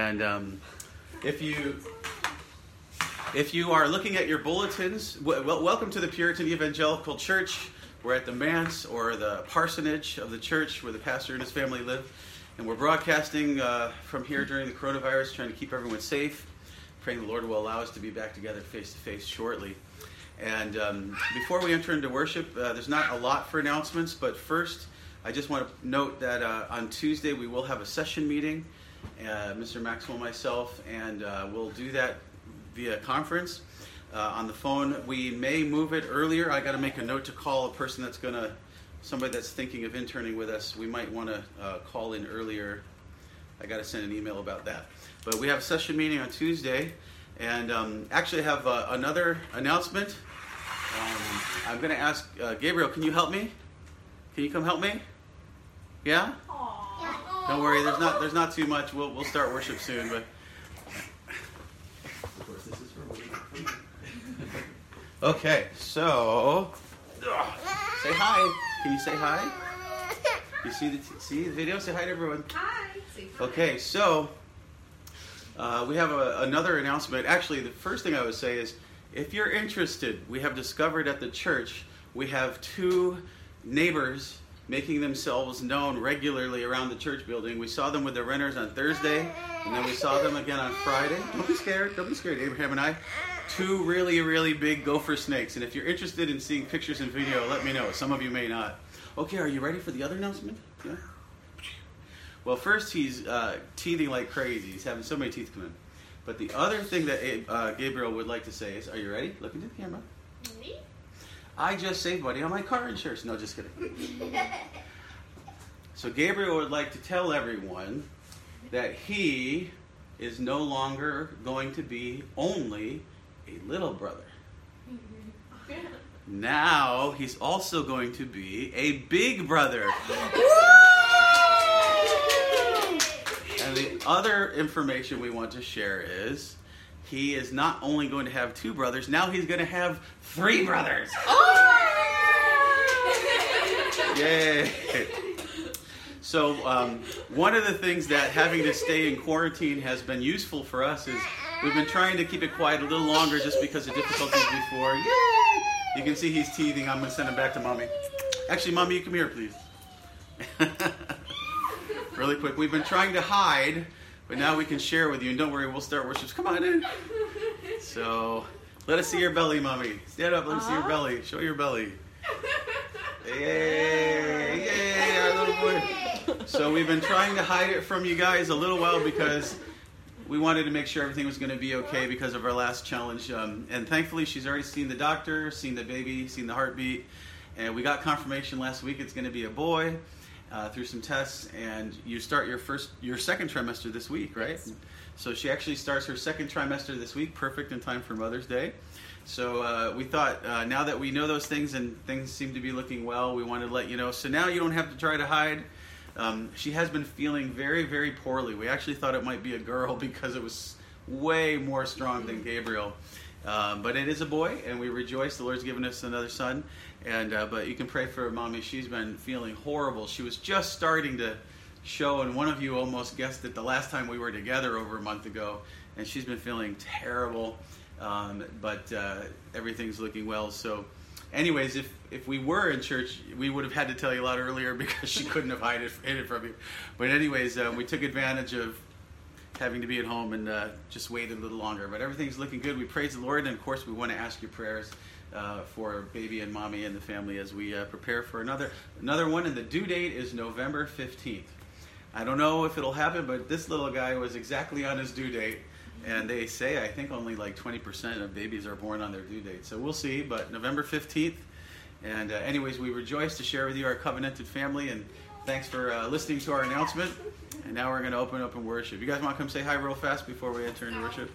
And if you are looking at your bulletins, welcome to the Puritan Evangelical Church. We're at the manse, or the parsonage of the church, where the pastor and his family live. And we're broadcasting from here during the coronavirus, trying to keep everyone safe, praying the Lord will allow us to be back together face-to-face shortly. And before we enter into worship, there's not a lot for announcements, but first, I just want to note that on Tuesday we will have a session meeting, Mr. Maxwell and myself, and we'll do that via conference. On the phone, we may move it earlier. I got to make a note to call a person somebody that's thinking of interning with us. We might want to call in earlier. I got to send an email about that. But we have a session meeting on Tuesday, and actually I have another announcement. I'm going to ask Gabriel, can you help me? Can you come help me? Yeah? Aww. Don't worry, there's not too much. We'll start worship soon, but of course this is for me. Okay, so say hi. Can you say hi? You see the video? Say hi to everyone. Hi. Okay, so we have another announcement. Actually, the first thing I would say is, if you're interested, we have discovered at the church we have 2 neighbors making themselves known regularly around the church building. We saw them with the renters on Thursday, and then we saw them again on Friday. Don't be scared, Abraham and I. 2 really, really big gopher snakes. And if you're interested in seeing pictures and video, let me know. Some of you may not. Okay, are you ready for the other announcement? Yeah? Well, first, he's teething like crazy. He's having so many teeth come in. But the other thing that Gabriel would like to say is, are you ready? Look into the camera. Me? I just saved money on my car insurance. No, just kidding. So Gabriel would like to tell everyone that he is no longer going to be only a little brother. Now he's also going to be a big brother. And the other information we want to share is he is not only going to have 2 brothers, now he's going to have 3 brothers. Yay! So one of the things that having to stay in quarantine has been useful for us is we've been trying to keep it quiet a little longer just because of difficulties before. Yay! You can see he's teething. I'm going to send him back to Mommy. Actually, Mommy, you come here, please. Really quick. We've been trying to hide, but now we can share with you. And don't worry, we'll start worship. Come on in. So let us see your belly, Mommy. Stand up. Let us see your belly. Show your belly. Yay! Yay! Our little boy. So we've been trying to hide it from you guys a little while because we wanted to make sure everything was going to be okay because of our last challenge. And thankfully, she's already seen the doctor, seen the baby, seen the heartbeat. And we got confirmation last week it's going to be a boy through some tests. And you start your second trimester this week, right? Yes. So she actually starts her second trimester this week, perfect in time for Mother's Day. So we thought now that we know those things and things seem to be looking well, we wanted to let you know. So now you don't have to try to hide. She has been feeling very, very poorly. We actually thought it might be a girl because it was way more strong than Gabriel. But it is a boy, and we rejoice. The Lord's given us another son. And but you can pray for Mommy. She's been feeling horrible. She was just starting to show, and one of you almost guessed it the last time we were together over a month ago. And she's been feeling terrible. But everything's looking well. So anyways, if we were in church, we would have had to tell you a lot earlier because she couldn't have hid it from you. But anyways, we took advantage of having to be at home and just waited a little longer. But everything's looking good. We praise the Lord. And, of course, we want to ask your prayers for baby and Mommy and the family as we prepare for another one. And the due date is November 15th. I don't know if it'll happen, but this little guy was exactly on his due date. And they say, I think only like 20% of babies are born on their due date. So we'll see, but November 15th. And anyways, we rejoice to share with you our covenanted family. And thanks for listening to our announcement. And now we're going to open up and worship. You guys want to come say hi real fast before we enter into worship?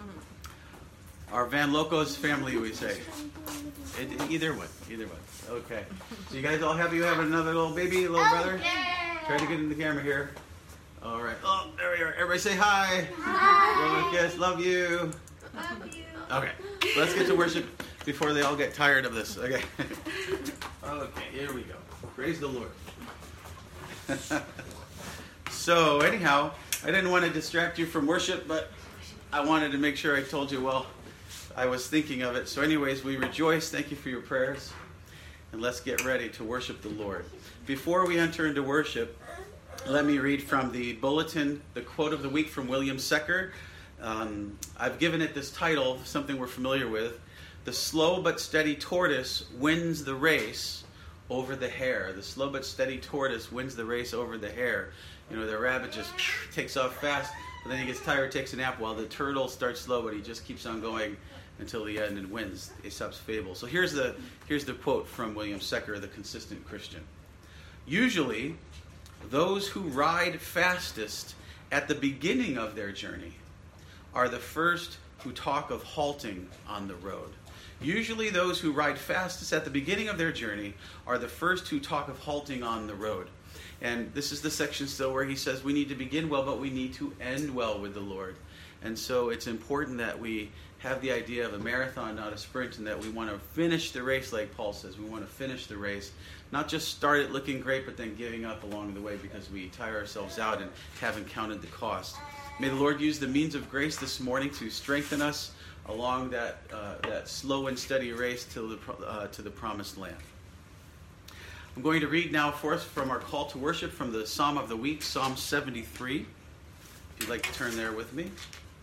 Our Van Locos family, we say. Either one. Okay. So you guys all happy you have another little baby, little brother? Try to get in the camera here. All right. Oh, there we are. Everybody say hi. Hi. Yes, love you. Love you. Okay. Let's get to worship before they all get tired of this. Okay. Okay, here we go. Praise the Lord. So, anyhow, I didn't want to distract you from worship, but I wanted to make sure I told you while I was thinking of it. So anyways, we rejoice. Thank you for your prayers. And let's get ready to worship the Lord. Before we enter into worship, let me read from the bulletin, the quote of the week from William Secker. I've given it this title, something we're familiar with. The slow but steady tortoise wins the race over the hare. The slow but steady tortoise wins the race over the hare. You know, the rabbit just takes off fast, but then he gets tired, takes a nap, while the turtle starts slow, but he just keeps on going until the end and wins. Aesop's fable. So here's the quote from William Secker, the consistent Christian. Usually, those who ride fastest at the beginning of their journey are the first who talk of halting on the road. Usually those who ride fastest at the beginning of their journey are the first who talk of halting on the road. And this is the section still where he says we need to begin well, but we need to end well with the Lord. And so it's important that we have the idea of a marathon, not a sprint, and that we want to finish the race like Paul says. We want to finish the race, not just start it looking great, but then giving up along the way because we tire ourselves out and haven't counted the cost. May the Lord use the means of grace this morning to strengthen us along that slow and steady race to the promised land. I'm going to read now for us from our call to worship from the Psalm of the Week, Psalm 73. If you'd like to turn there with me.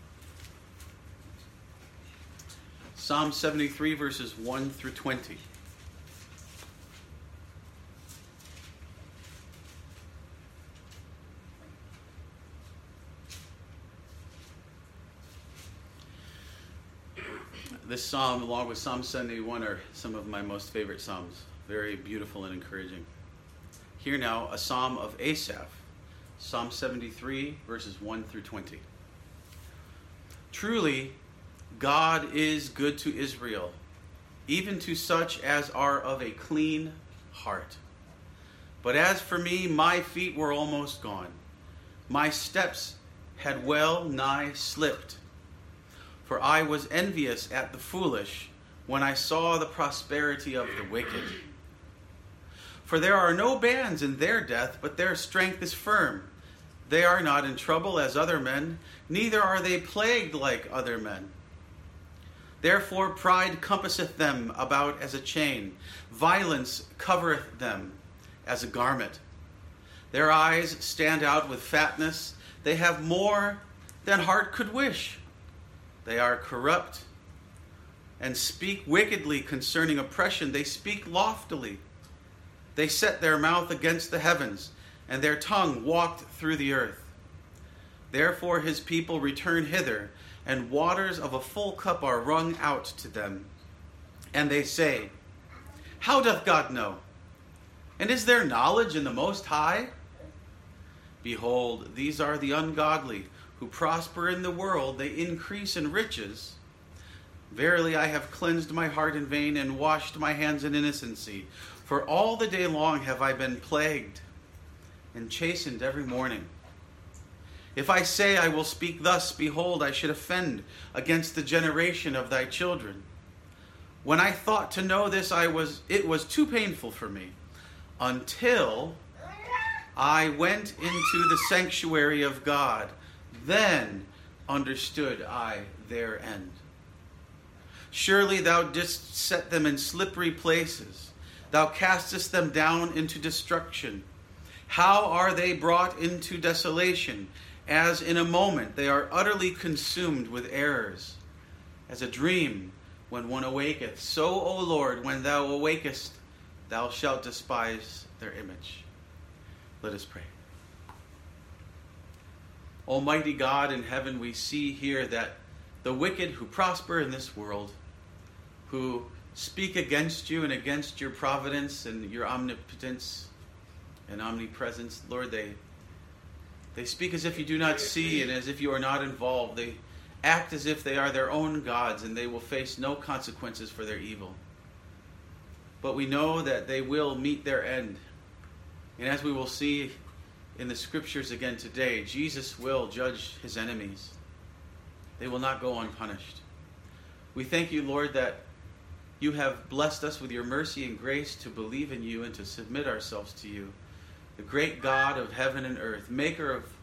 Psalm 73, verses 1 through 20. This psalm, along with Psalm 71, are some of my most favorite psalms. Very beautiful and encouraging. Here now, a psalm of Asaph, Psalm 73, verses 1 through 20. Truly, God is good to Israel, even to such as are of a clean heart. But as for me, my feet were almost gone. My steps had well nigh slipped. For I was envious at the foolish when I saw the prosperity of the wicked. For there are no bands in their death, but their strength is firm. They are not in trouble as other men, neither are they plagued like other men. Therefore pride compasseth them about as a chain. Violence covereth them as a garment. Their eyes stand out with fatness. They have more than heart could wish. They are corrupt and speak wickedly concerning oppression. They speak loftily. They set their mouth against the heavens, and their tongue walked through the earth. Therefore his people return hither, and waters of a full cup are wrung out to them. And they say, how doth God know? And is there knowledge in the Most High? Behold, these are the ungodly, who prosper in the world, they increase in riches. Verily I have cleansed my heart in vain, and washed my hands in innocency. For all the day long have I been plagued, and chastened every morning. If I say I will speak thus, behold, I should offend against the generation of thy children. When I thought to know this, it was too painful for me, until I went into the sanctuary of God. Then understood I their end. Surely thou didst set them in slippery places. Thou castest them down into destruction. How are they brought into desolation? As in a moment they are utterly consumed with errors. As a dream when one awaketh, so, O Lord, when thou awakest, thou shalt despise their image. Let us pray. Almighty God in heaven, we see here that the wicked who prosper in this world, who speak against you and against your providence and your omnipotence and omnipresence, Lord, they speak as if you do not see and as if you are not involved. They act as if they are their own gods and they will face no consequences for their evil. But we know that they will meet their end. And as we will see in the scriptures again today, Jesus will judge his enemies. They will not go unpunished. We thank you, Lord, that you have blessed us with your mercy and grace to believe in you and to submit ourselves to you, the great God of heaven and earth, maker of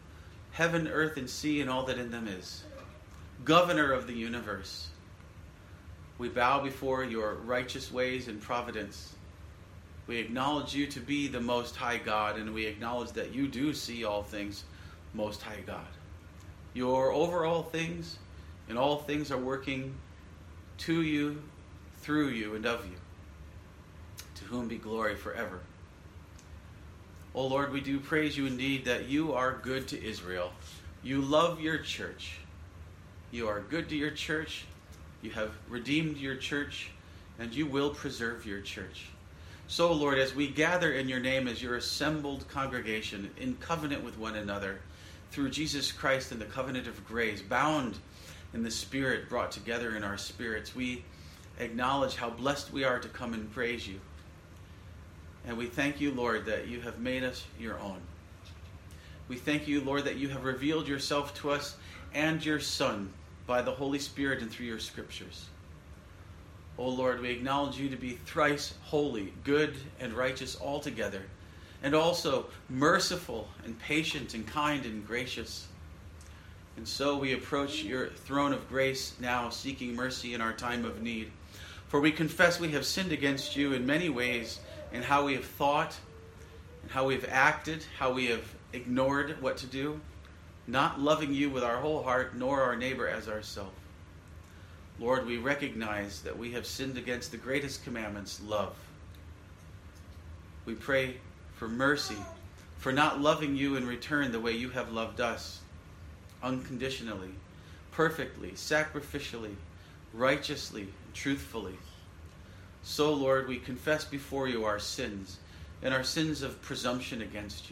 heaven, earth, and sea, and all that in them is, governor of the universe. We bow before your righteous ways and providence. We acknowledge you to be the Most High God, and we acknowledge that you do see all things, Most High God. You are over all things, and all things are working to you, through you, and of you. To whom be glory forever. O Lord, we do praise you indeed that you are good to Israel. You love your church. You are good to your church. You have redeemed your church, and you will preserve your church. So, Lord, as we gather in your name as your assembled congregation in covenant with one another, through Jesus Christ and the covenant of grace, bound in the Spirit, brought together in our spirits, we acknowledge how blessed we are to come and praise you. And we thank you, Lord, that you have made us your own. We thank you, Lord, that you have revealed yourself to us and your Son by the Holy Spirit and through your scriptures. O Lord, we acknowledge you to be thrice holy, good and righteous altogether, and also merciful and patient and kind and gracious. And so we approach your throne of grace now, seeking mercy in our time of need. For we confess we have sinned against you in many ways, in how we have thought, and how we have acted, how we have ignored what to do, not loving you with our whole heart, nor our neighbor as ourselves. Lord, we recognize that we have sinned against the greatest commandments, love. We pray for mercy, for not loving you in return the way you have loved us, unconditionally, perfectly, sacrificially, righteously, and truthfully. So, Lord, we confess before you our sins, and our sins of presumption against you,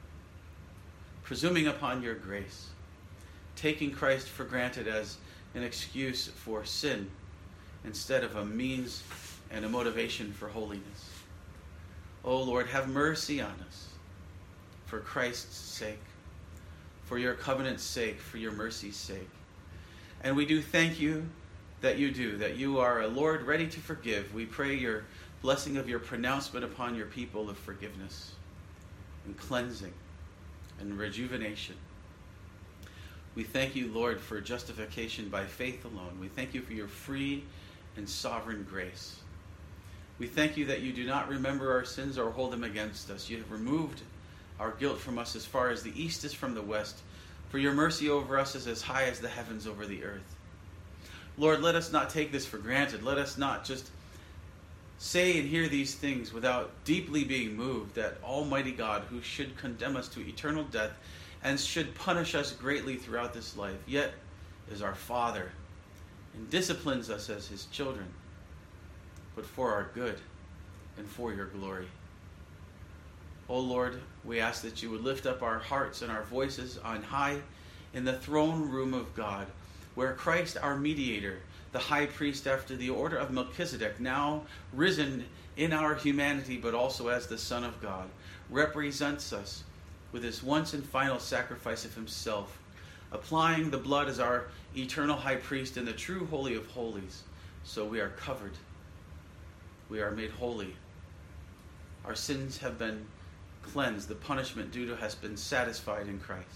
presuming upon your grace, taking Christ for granted as an excuse for sin instead of a means and a motivation for holiness. Oh Lord, have mercy on us for Christ's sake, for your covenant's sake, for your mercy's sake. And we do thank you that you are a Lord ready to forgive. We pray your blessing of your pronouncement upon your people of forgiveness and cleansing and rejuvenation. We thank you, Lord, for justification by faith alone. We thank you for your free and sovereign grace. We thank you that you do not remember our sins or hold them against us. You have removed our guilt from us as far as the east is from the west. For your mercy over us is as high as the heavens over the earth. Lord, let us not take this for granted. Let us not just say and hear these things without deeply being moved that Almighty God, who should condemn us to eternal death and should punish us greatly throughout this life, yet is our Father and disciplines us as his children, but for our good and for your glory. O Lord, we ask that you would lift up our hearts and our voices on high in the throne room of God, where Christ, our mediator, the high priest after the order of Melchizedek, now risen in our humanity but also as the Son of God, represents us with his once and final sacrifice of himself, applying the blood as our eternal high priest in the true holy of holies. So we are covered. We are made holy. Our sins have been cleansed. The punishment due to has been satisfied in Christ.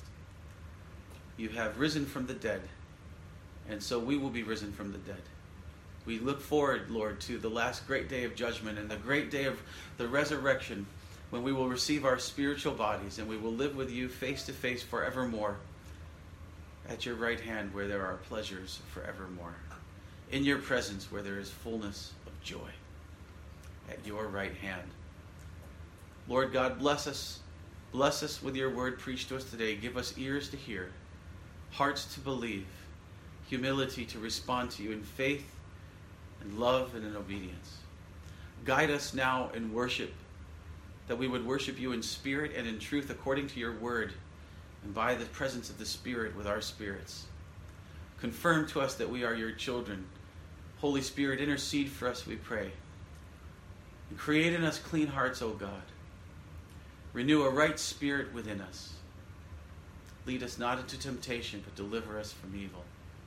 You have risen from the dead, and so we will be risen from the dead. We look forward, Lord, to the last great day of judgment and the great day of the resurrection, when we will receive our spiritual bodies and we will live with you face to face forevermore at your right hand, where there are pleasures forevermore, in your presence where there is fullness of joy, at your right hand. Lord God, bless us with your word preached to us today. Give us ears to hear, hearts to believe, humility to respond to you in faith and love and in obedience. Guide us now in worship, that we would worship you in spirit and in truth according to your word, and by the presence of the Spirit with our spirits. Confirm to us that we are your children. Holy Spirit, intercede for us, we pray. And create in us clean hearts, O God. Renew a right spirit within us. Lead us not into temptation, but deliver us from evil.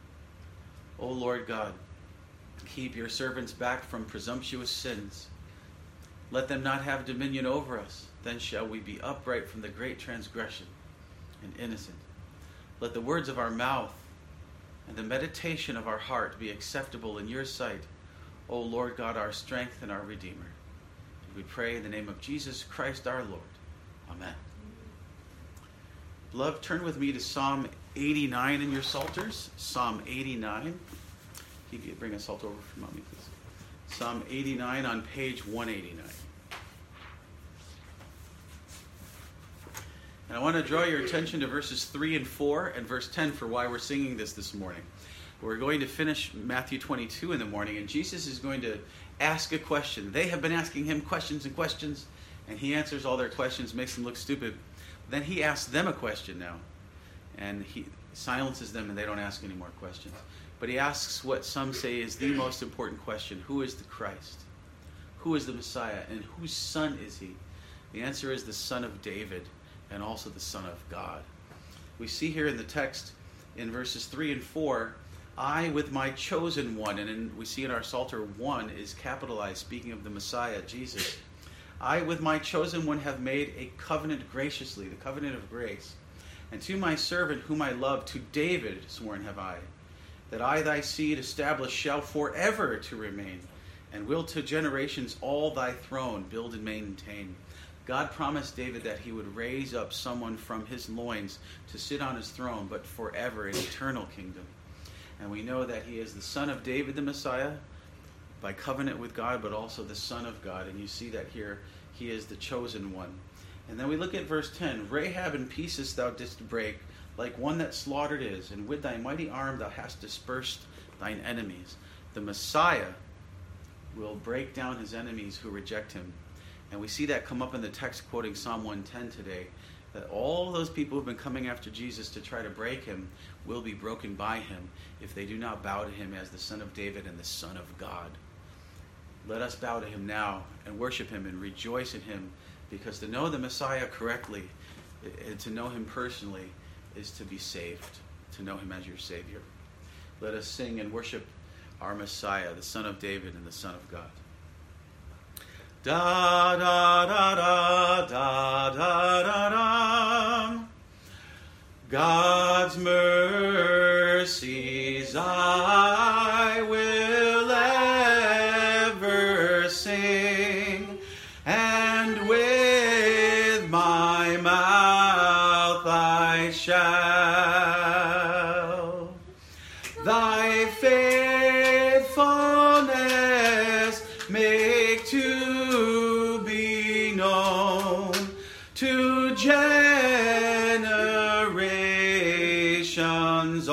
O Lord God, keep your servants back from presumptuous sins. Let them not have dominion over us. Then shall we be upright from the great transgression and innocent. Let the words of our mouth and the meditation of our heart be acceptable in your sight, O Lord God, our strength and our Redeemer. And we pray in the name of Jesus Christ our Lord. Amen. Beloved, turn with me to Psalm 89 in your Psalters. Psalm 89. If you could bring a Psalter over for mommy, please. Psalm 89 on page 189. And I want to draw your attention to verses 3 and 4 and verse 10 for why we're singing this morning. We're going to finish Matthew 22 in the morning, and Jesus is going to ask a question. They have been asking him questions and questions, and he answers all their questions, makes them look stupid. Then he asks them a question now, and he silences them, and they don't ask any more questions. But he asks what some say is the most important question: who is the Christ? Who is the Messiah? And whose son is he? The answer is the Son of David, and also the Son of God. We see here in the text in verses 3 and 4, I with my chosen one, and we see in our Psalter 1 is capitalized, speaking of the Messiah, Jesus. I with my chosen one have made a covenant graciously, the covenant of grace. And to my servant whom I love, to David sworn have I, that I thy seed establish shall forever to remain, and will to generations all thy throne build and maintain. God promised David that he would raise up someone from his loins to sit on his throne, but forever, an eternal kingdom. And we know that he is the Son of David, the Messiah, by covenant with God, but also the Son of God. And you see that here, he is the chosen one. And then we look at verse 10. Rahab in pieces thou didst break, like one that slaughtered is, and with thy mighty arm thou hast dispersed thine enemies. The Messiah will break down his enemies who reject him. And we see that come up in the text quoting Psalm 110 today, that all those people who have been coming after Jesus to try to break him will be broken by him if they do not bow to him as the Son of David and the Son of God. Let us bow to him now and worship him and rejoice in him, because to know the Messiah correctly and to know him personally is to be saved, to know him as your Savior. Let us sing and worship our Messiah, the Son of David and the Son of God. Da da da da da da da da. God's mercies I will ever sing, and with my mouth I shall thy faithfulness make to be known to generations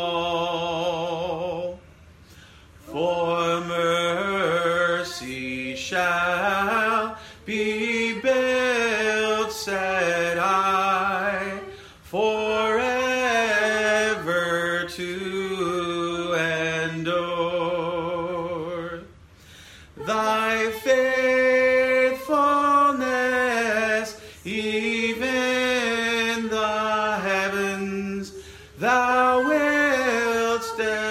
all. For mercy shall be built, said I, forever to endure. Thy faithfulness, even the heavens, thou wilt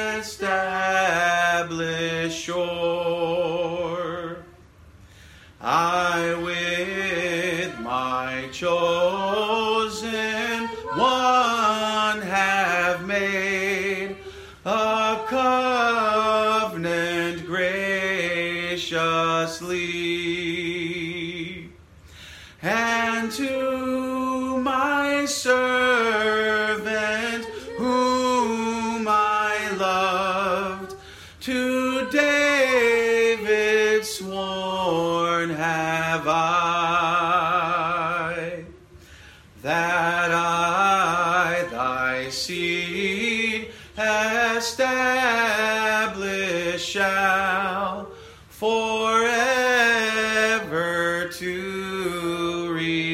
establish sure. I with my chosen one have made a covenant graciously, and to my servant whom I loved, to David sworn have I, that I thy seed establish shall forever to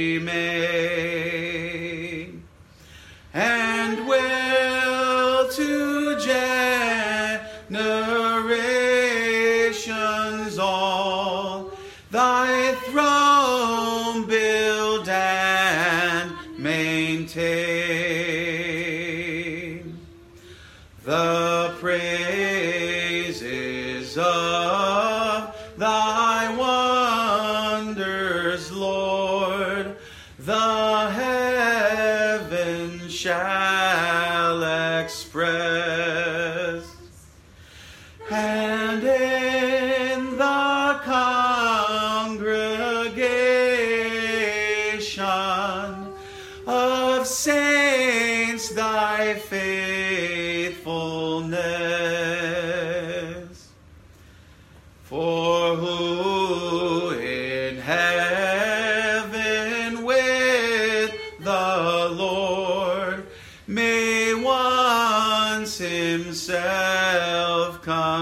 remain, and will to generations all thy throne build and maintain. The praises of thy wonders, Lord, the heavens shall express. And in the congregation of saints thy faithfulness. For who in heaven with the Lord may once himself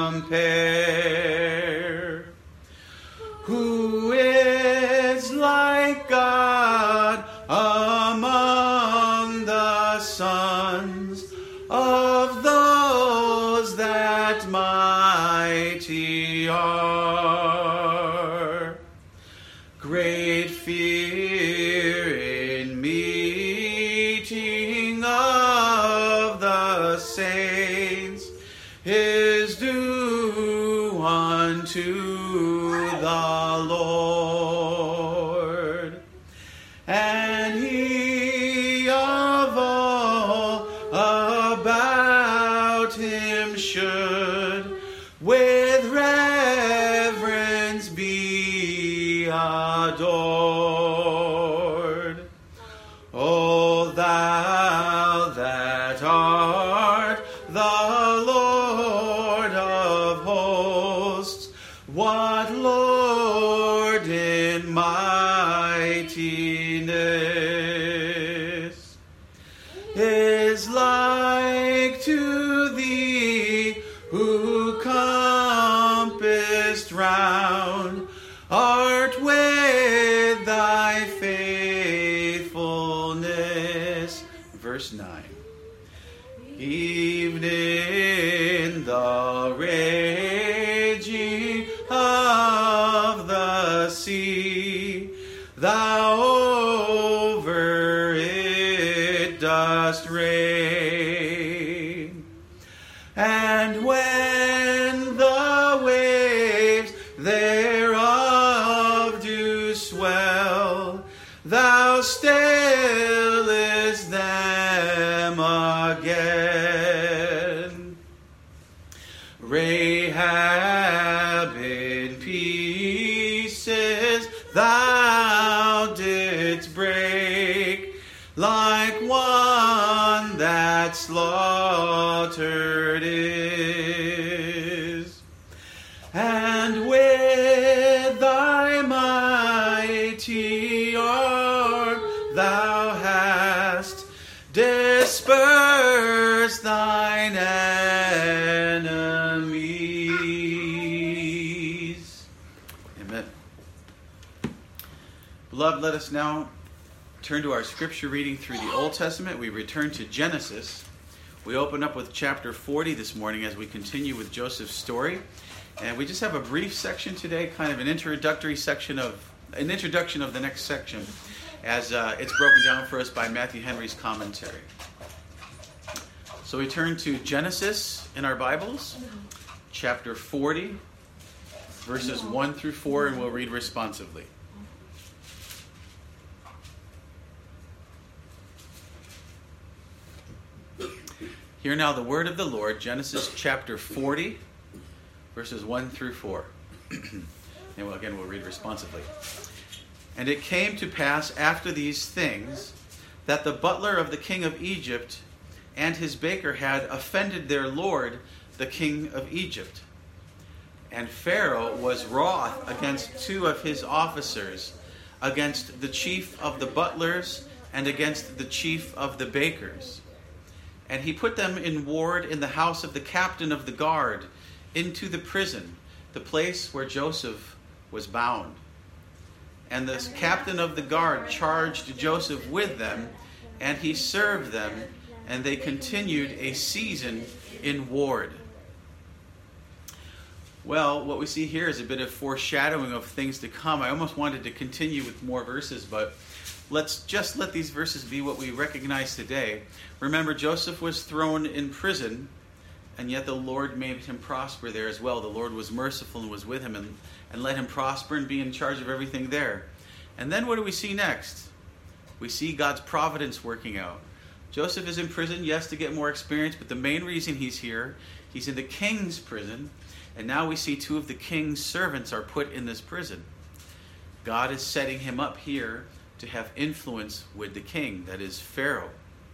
compare? Who is like God among the sons of those that mighty are? Great fear in meeting of the saints is due unto the Lord. And he of all about him should with reverence be adored. O thou that art the Lord of hosts, what Lord in mightiness is like to thee, who compassed round art with thy faithfulness. Verse 9. Even in the raging of the sea, thou over it dost reign. And when the waves thereof do swell, thou stillest them again. Rahab in pieces thou didst break, like one that slaughtered is. And with thy mighty arm thou hast dispersed thine enemies. Amen. Beloved, let us now turn to our scripture reading through the Old Testament. We return to Genesis. We open up with chapter 40 this morning as we continue with Joseph's story. And we just have a brief section today, kind of an introduction of the next section, as it's broken down for us by Matthew Henry's commentary. So we turn to Genesis in our Bibles, chapter 40, verses 1 through 4, and we'll read responsively. Hear now the word of the Lord, Genesis chapter 40, verses 1 through 4. And we'll read responsively. And it came to pass after these things that the butler of the king of Egypt and his baker had offended their lord, the king of Egypt. And Pharaoh was wroth against two of his officers, against the chief of the butlers and against the chief of the bakers. And he put them in ward in the house of the captain of the guard, into the prison, the place where Joseph was bound. And the captain of the guard charged Joseph with them, and he served them, and they continued a season in ward. Well, what we see here is a bit of foreshadowing of things to come. I almost wanted to continue with more verses, but let's just let these verses be what we recognize today. Remember, Joseph was thrown in prison, and yet the Lord made him prosper there as well. The Lord was merciful and was with him and let him prosper and be in charge of everything there. And then what do we see next? We see God's providence working out. Joseph is in prison, yes, to get more experience, but the main reason he's here, he's in the king's prison, and now we see 2 of the king's servants are put in this prison. God is setting him up here to have influence with the king, that is Pharaoh.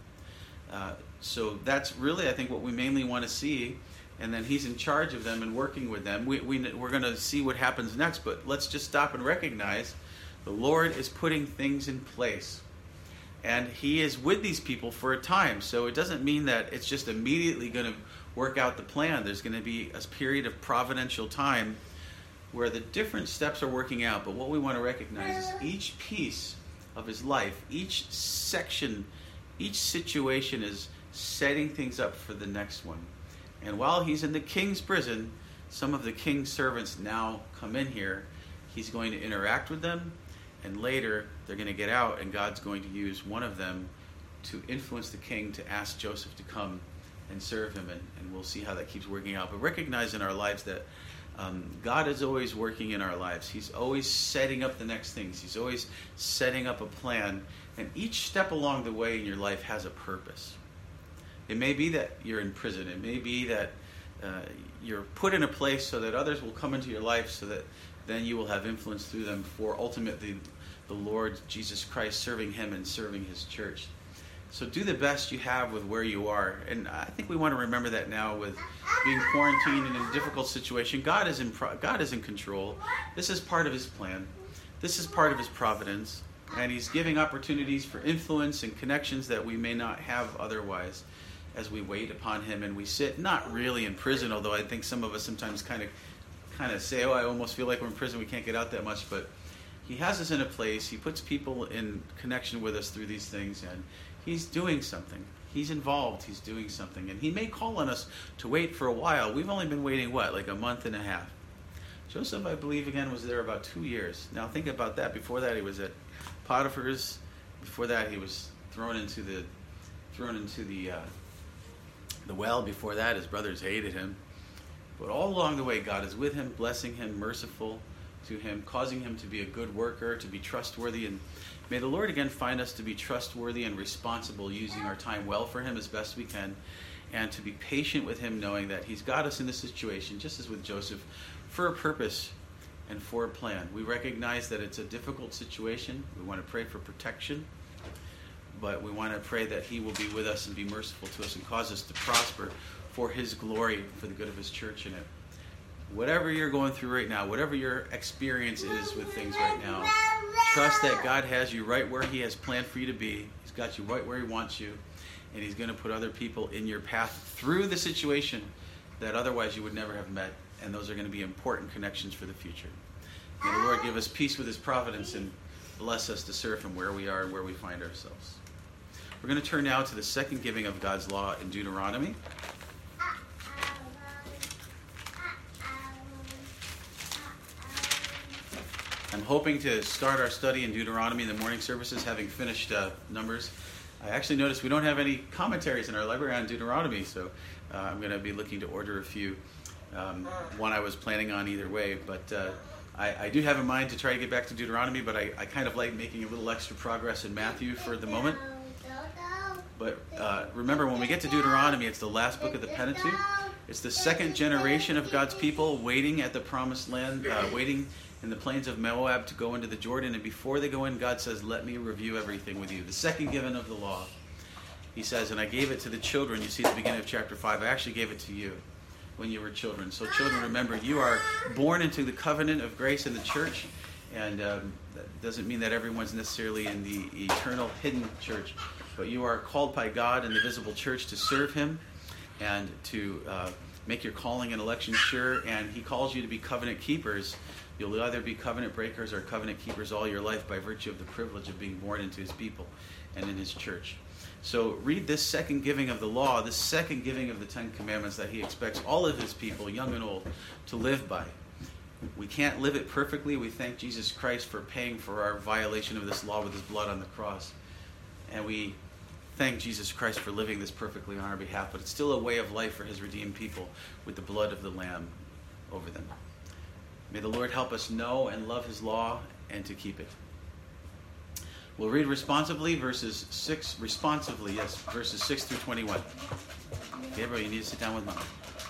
So that's really, I think, what we mainly want to see. And then he's in charge of them and working with them. We're going to see what happens next, but let's just stop and recognize the Lord is putting things in place. And he is with these people for a time. So it doesn't mean that it's just immediately going to work out the plan. There's going to be a period of providential time where the different steps are working out. But what we want to recognize is each piece of his life, each section, each situation is setting things up for the next one. And while he's in the king's prison, some of the king's servants now come in here. He's going to interact with them, and later they're going to get out, and God's going to use one of them to influence the king to ask Joseph to come and serve him, and we'll see how that keeps working out. But recognize in our lives that God is always working in our lives. He's always setting up the next things. He's always setting up a plan, and each step along the way in your life has a purpose. It may be that you're in prison. It may be that you're put in a place so that others will come into your life, so that then you will have influence through them for ultimately the Lord Jesus Christ, serving him and serving his church. So do the best you have with where you are. And I think we want to remember that now with being quarantined and in a difficult situation. God is in control. This is part of his plan. This is part of his providence. And he's giving opportunities for influence and connections that we may not have otherwise as we wait upon him and we sit, not really in prison, although I think some of us sometimes kind of say, I almost feel like we're in prison, we can't get out that much. But he has us in a place, he puts people in connection with us through these things, and he's doing something. He's involved, he's doing something. And he may call on us to wait for a while. We've only been waiting, like a month and a half. Joseph, I believe, again, was there about 2 years. Now think about that. Before that, he was at Potiphar's. Before that, he was thrown into the well. Before that, his brothers hated him. But all along the way, God is with him, blessing him, merciful to him, causing him to be a good worker, to be trustworthy. And may the Lord again find us to be trustworthy and responsible, using our time well for him as best we can, and to be patient with him, knowing that he's got us in this situation, just as with Joseph, for a purpose and for a plan. We recognize that it's a difficult situation. We want to pray for protection, but we want to pray that he will be with us and be merciful to us and cause us to prosper for his glory, for the good of his church in it. Whatever you're going through right now, whatever your experience is with things right now, trust that God has you right where he has planned for you to be. He's got you right where he wants you, and he's going to put other people in your path through the situation that otherwise you would never have met, and those are going to be important connections for the future. May the Lord give us peace with his providence and bless us to serve him where we are and where we find ourselves. We're going to turn now to the second giving of God's law in Deuteronomy. I'm hoping to start our study in Deuteronomy in the morning services, having finished Numbers. I actually noticed we don't have any commentaries in our library on Deuteronomy, so I'm going to be looking to order a few. One I was planning on either way, but I do have in mind to try to get back to Deuteronomy, but I kind of like making a little extra progress in Matthew for the moment. But remember, when we get to Deuteronomy, it's the last book of the Pentateuch. It's the second generation of God's people waiting at the promised land, waiting in the plains of Moab to go into the Jordan. And before they go in, God says, let me review everything with you. The second giving of the law. He says, and I gave it to the children. You see at the beginning of chapter 5, I actually gave it to you when you were children. So children, remember, you are born into the covenant of grace in the church. And that doesn't mean that everyone's necessarily in the eternal hidden church. But you are called by God in the visible church to serve him and to make your calling and election sure. And he calls you to be covenant keepers. You'll either be covenant breakers or covenant keepers all your life by virtue of the privilege of being born into his people and in his church. So read this second giving of the law, this second giving of the Ten Commandments that he expects all of his people, young and old, to live by. We can't live it perfectly. We thank Jesus Christ for paying for our violation of this law with his blood on the cross. And we thank Jesus Christ for living this perfectly on our behalf, but it's still a way of life for his redeemed people with the blood of the Lamb over them. May the Lord help us know and love his law and to keep it. We'll read responsively, verses 6 through 21. Gabriel, you need to sit down with Mom.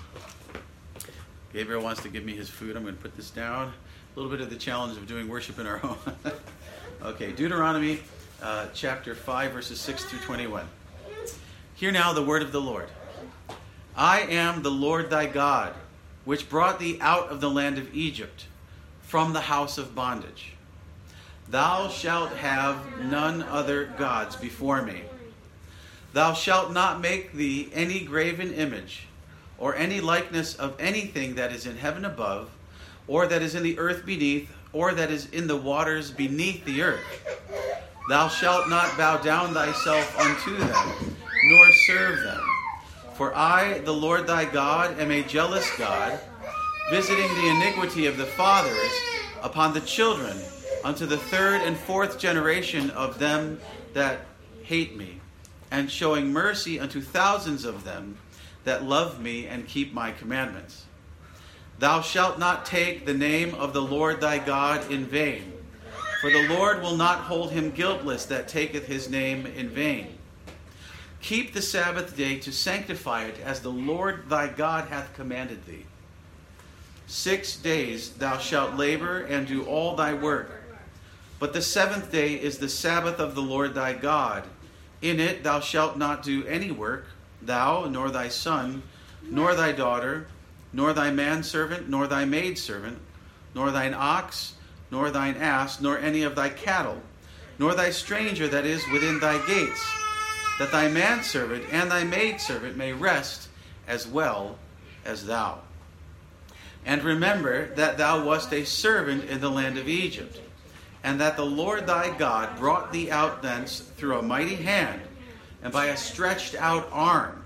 Gabriel wants to give me his food. I'm going to put this down. A little bit of the challenge of doing worship in our home. Okay, Deuteronomy chapter 5, verses 6 through 21. Hear now the word of the Lord. I am the Lord thy God, which brought thee out of the land of Egypt, from the house of bondage. Thou shalt have none other gods before me. Thou shalt not make thee any graven image, or any likeness of anything that is in heaven above, or that is in the earth beneath, or that is in the waters beneath the earth. Thou shalt not bow down thyself unto them, nor serve them. For I, the Lord thy God, am a jealous God, visiting the iniquity of the fathers upon the children, unto the third and fourth generation of them that hate me, and showing mercy unto thousands of them that love me and keep my commandments. Thou shalt not take the name of the Lord thy God in vain, for the Lord will not hold him guiltless that taketh his name in vain. Keep the Sabbath day to sanctify it, as the Lord thy God hath commanded thee. 6 days thou shalt labor and do all thy work. But the seventh day is the Sabbath of the Lord thy God. In it thou shalt not do any work, thou, nor thy son, nor thy daughter, nor thy manservant, nor thy maidservant, nor thine ox, nor thine ass, nor any of thy cattle, nor thy stranger that is within thy gates, that thy manservant and thy maidservant may rest as well as thou. And remember that thou wast a servant in the land of Egypt, and that the Lord thy God brought thee out thence through a mighty hand, and by a stretched out arm.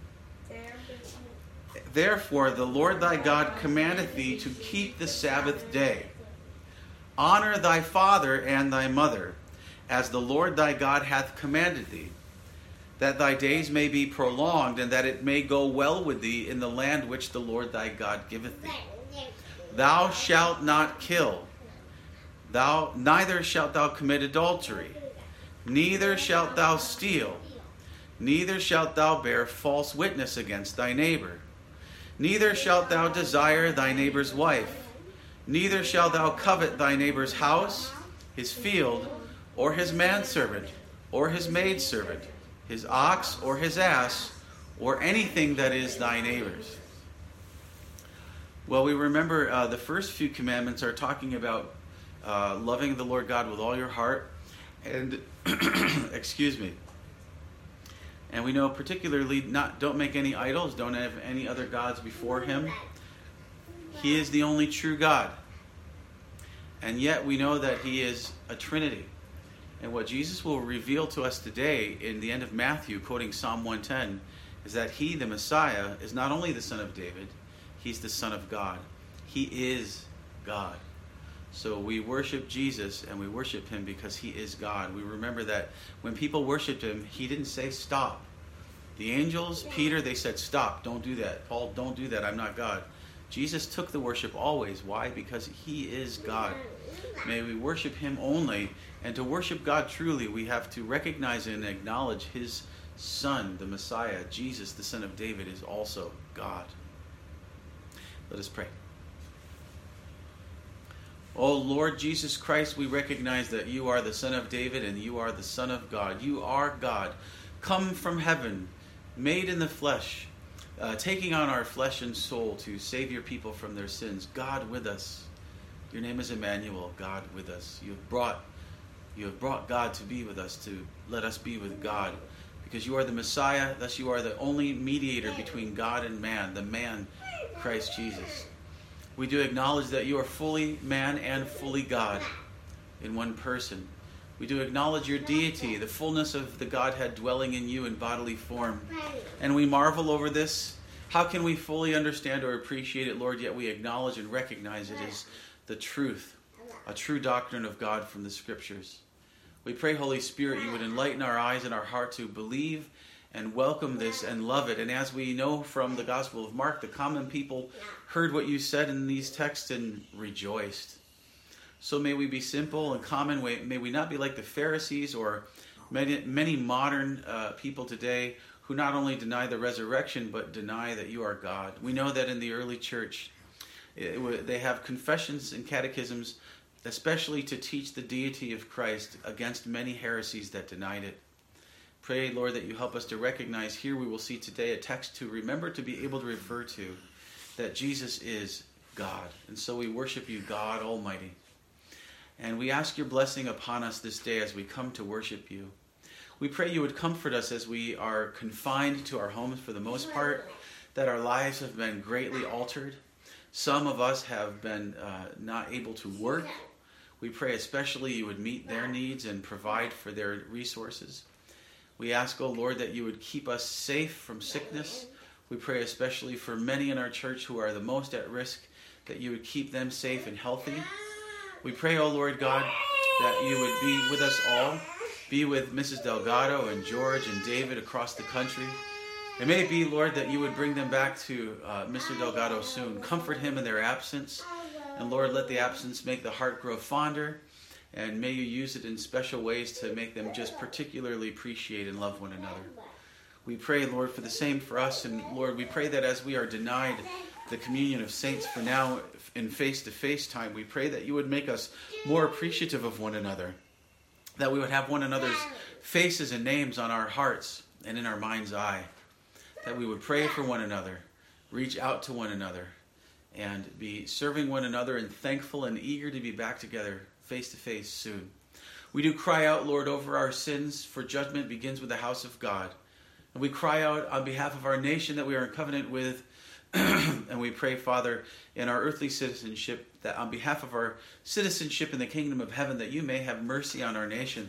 Therefore the Lord thy God commandeth thee to keep the Sabbath day. Honor thy father and thy mother, as the Lord thy God hath commanded thee, that thy days may be prolonged, and that it may go well with thee in the land which the Lord thy God giveth thee. Thou shalt not kill. Neither shalt thou commit adultery. Neither shalt thou steal. Neither shalt thou bear false witness against thy neighbor. Neither shalt thou desire thy neighbor's wife. Neither shalt thou covet thy neighbor's house, his field, or his manservant, or his maidservant, his ox or his ass, or anything that is thy neighbor's. Well, we remember the first few commandments are talking about loving the Lord God with all your heart, and excuse me. And we know particularly don't make any idols, don't have any other gods before him. He is the only true God. And yet we know that he is a Trinity. And what Jesus will reveal to us today in the end of Matthew, quoting Psalm 110, is that he, the Messiah, is not only the Son of David, he's the Son of God. He is God. So we worship Jesus, and we worship him because he is God. We remember that when people worshiped him, he didn't say stop. The angels, Peter, they said stop, don't do that. Paul, don't do that, I'm not God. Jesus took the worship always. Why? Because he is God. May we worship him only. And to worship God truly, we have to recognize and acknowledge his Son, the Messiah, Jesus, the Son of David, is also God. Let us pray. Oh Lord Jesus Christ, we recognize that you are the Son of David and you are the Son of God. You are God, come from heaven, made in the flesh, taking on our flesh and soul to save your people from their sins. God with us. Your name is Emmanuel, God with us. You have brought God to be with us, to let us be with God. Because you are the Messiah, thus you are the only mediator between God and man, the man, Christ Jesus. We do acknowledge that you are fully man and fully God in one person. We do acknowledge your deity, the fullness of the Godhead dwelling in you in bodily form. And we marvel over this. How can we fully understand or appreciate it, Lord, yet we acknowledge and recognize it as the truth, a true doctrine of God from the Scriptures. We pray, Holy Spirit, you would enlighten our eyes and our heart to believe and welcome this and love it. And as we know from the Gospel of Mark, the common people heard what you said in these texts and rejoiced. So may we be simple and common. May we not be like the Pharisees or many modern people today who not only deny the resurrection but deny that you are God. We know that in the early church, they have confessions and catechisms, especially to teach the deity of Christ against many heresies that denied it. Pray, Lord, that you help us to recognize here we will see today a text to remember to be able to refer to that Jesus is God. And so we worship you, God Almighty. And we ask your blessing upon us this day as we come to worship you. We pray you would comfort us as we are confined to our homes for the most part, that our lives have been greatly altered. Some of us have been not able to work. We pray especially you would meet their needs and provide for their resources. We ask, O Lord, that you would keep us safe from sickness. We pray especially for many in our church who are the most at risk, that you would keep them safe and healthy. We pray, O Lord God, that you would be with us all. Be with Mrs. Delgado and George and David across the country. It may be, Lord, that you would bring them back to Mr. Delgado soon. Comfort him in their absence. And Lord, let the absence make the heart grow fonder. And may you use it in special ways to make them just particularly appreciate and love one another. We pray, Lord, for the same for us. And Lord, we pray that as we are denied the communion of saints for now in face-to-face time, we pray that you would make us more appreciative of one another. That we would have one another's faces and names on our hearts and in our mind's eye. That we would pray for one another, reach out to one another, and be serving one another and thankful and eager to be back together face to face soon. We do cry out, Lord, over our sins, for judgment begins with the house of God. And we cry out on behalf of our nation that we are in covenant with, and we pray, Father, in our earthly citizenship, that on behalf of our citizenship in the kingdom of heaven, that you may have mercy on our nation.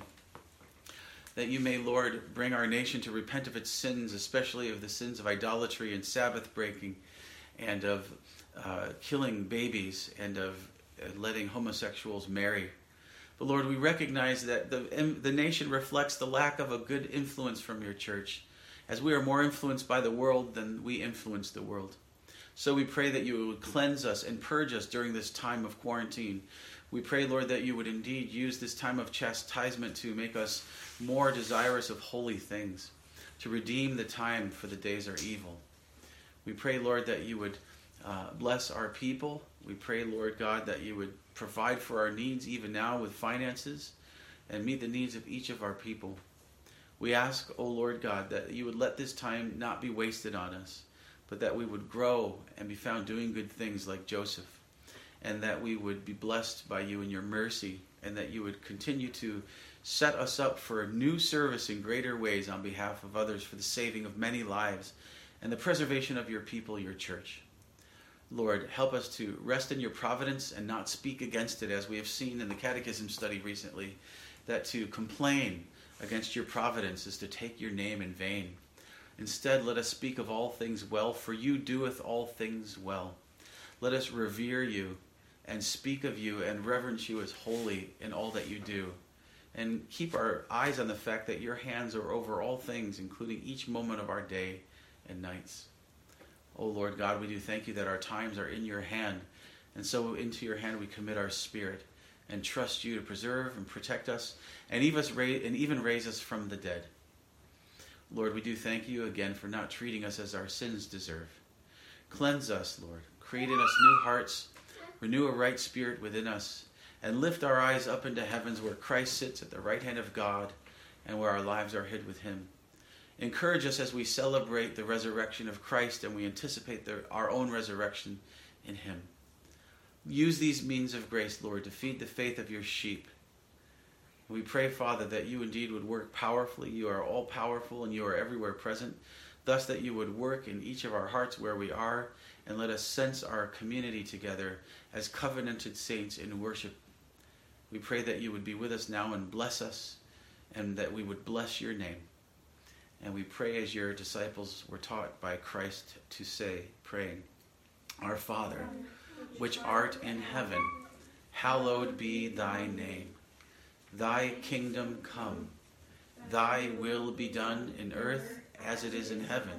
That you may, Lord, bring our nation to repent of its sins, especially of the sins of idolatry and Sabbath breaking, and of killing babies, and of letting homosexuals marry. But Lord, we recognize that the nation reflects the lack of a good influence from your church, as we are more influenced by the world than we influence the world. So we pray that you would cleanse us and purge us during this time of quarantine. We pray, Lord, that you would indeed use this time of chastisement to make us more desirous of holy things, to redeem the time, for the days are evil. We pray, Lord, that you would bless our people. We pray, Lord God, that you would provide for our needs even now with finances and meet the needs of each of our people. We ask, O Lord God, that you would let this time not be wasted on us, but that we would grow and be found doing good things like Joseph, and that we would be blessed by you in your mercy, and that you would continue to set us up for a new service in greater ways on behalf of others, for the saving of many lives and the preservation of your people, your church. Lord, help us to rest in your providence and not speak against it, as we have seen in the catechism study recently, that to complain against your providence is to take your name in vain. Instead, let us speak of all things well, for you doeth all things well. Let us revere you and speak of you and reverence you as holy in all that you do. And keep our eyes on the fact that your hands are over all things, including each moment of our day and nights. Oh Lord God, we do thank you that our times are in your hand. And so into your hand we commit our spirit and trust you to preserve and protect us and even raise us from the dead. Lord, we do thank you again for not treating us as our sins deserve. Cleanse us, Lord. Create in us new hearts. Renew a right spirit within us. And lift our eyes up into heavens, where Christ sits at the right hand of God and where our lives are hid with him. Encourage us as we celebrate the resurrection of Christ and we anticipate our own resurrection in him. Use these means of grace, Lord, to feed the faith of your sheep. We pray, Father, that you indeed would work powerfully. You are all powerful and you are everywhere present. Thus that you would work in each of our hearts where we are, and let us sense our community together as covenanted saints in worship. We pray that you would be with us now and bless us, and that we would bless your name. And we pray as your disciples were taught by Christ to say, praying, Our Father, which art in heaven, hallowed be thy name. Thy kingdom come. Thy will be done in earth as it is in heaven.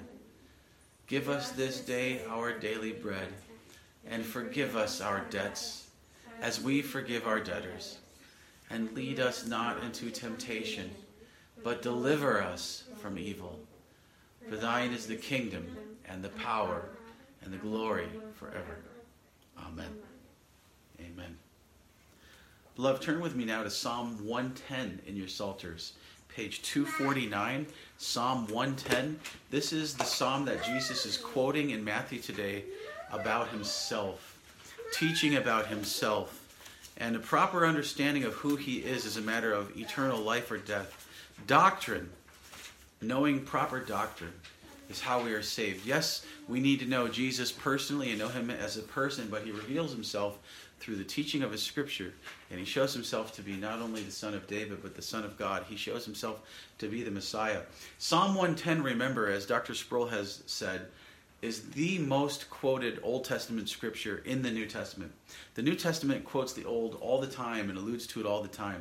Give us this day our daily bread, and forgive us our debts, as we forgive our debtors. And lead us not into temptation, but deliver us from evil. For thine is the kingdom, and the power, and the glory forever. Amen. Amen. Beloved, turn with me now to Psalm 110 in your Psalters. Page 249, Psalm 110. This is the psalm that Jesus is quoting in Matthew today about himself, teaching about himself. And a proper understanding of who he is a matter of eternal life or death. Doctrine, knowing proper doctrine, is how we are saved. Yes, we need to know Jesus personally and know him as a person, but he reveals himself through the teaching of his scripture. And he shows himself to be not only the Son of David, but the Son of God. He shows himself to be the Messiah. Psalm 110, remember, as Dr. Sproul has said, is the most quoted Old Testament scripture in the New Testament. The New Testament quotes the Old all the time and alludes to it all the time.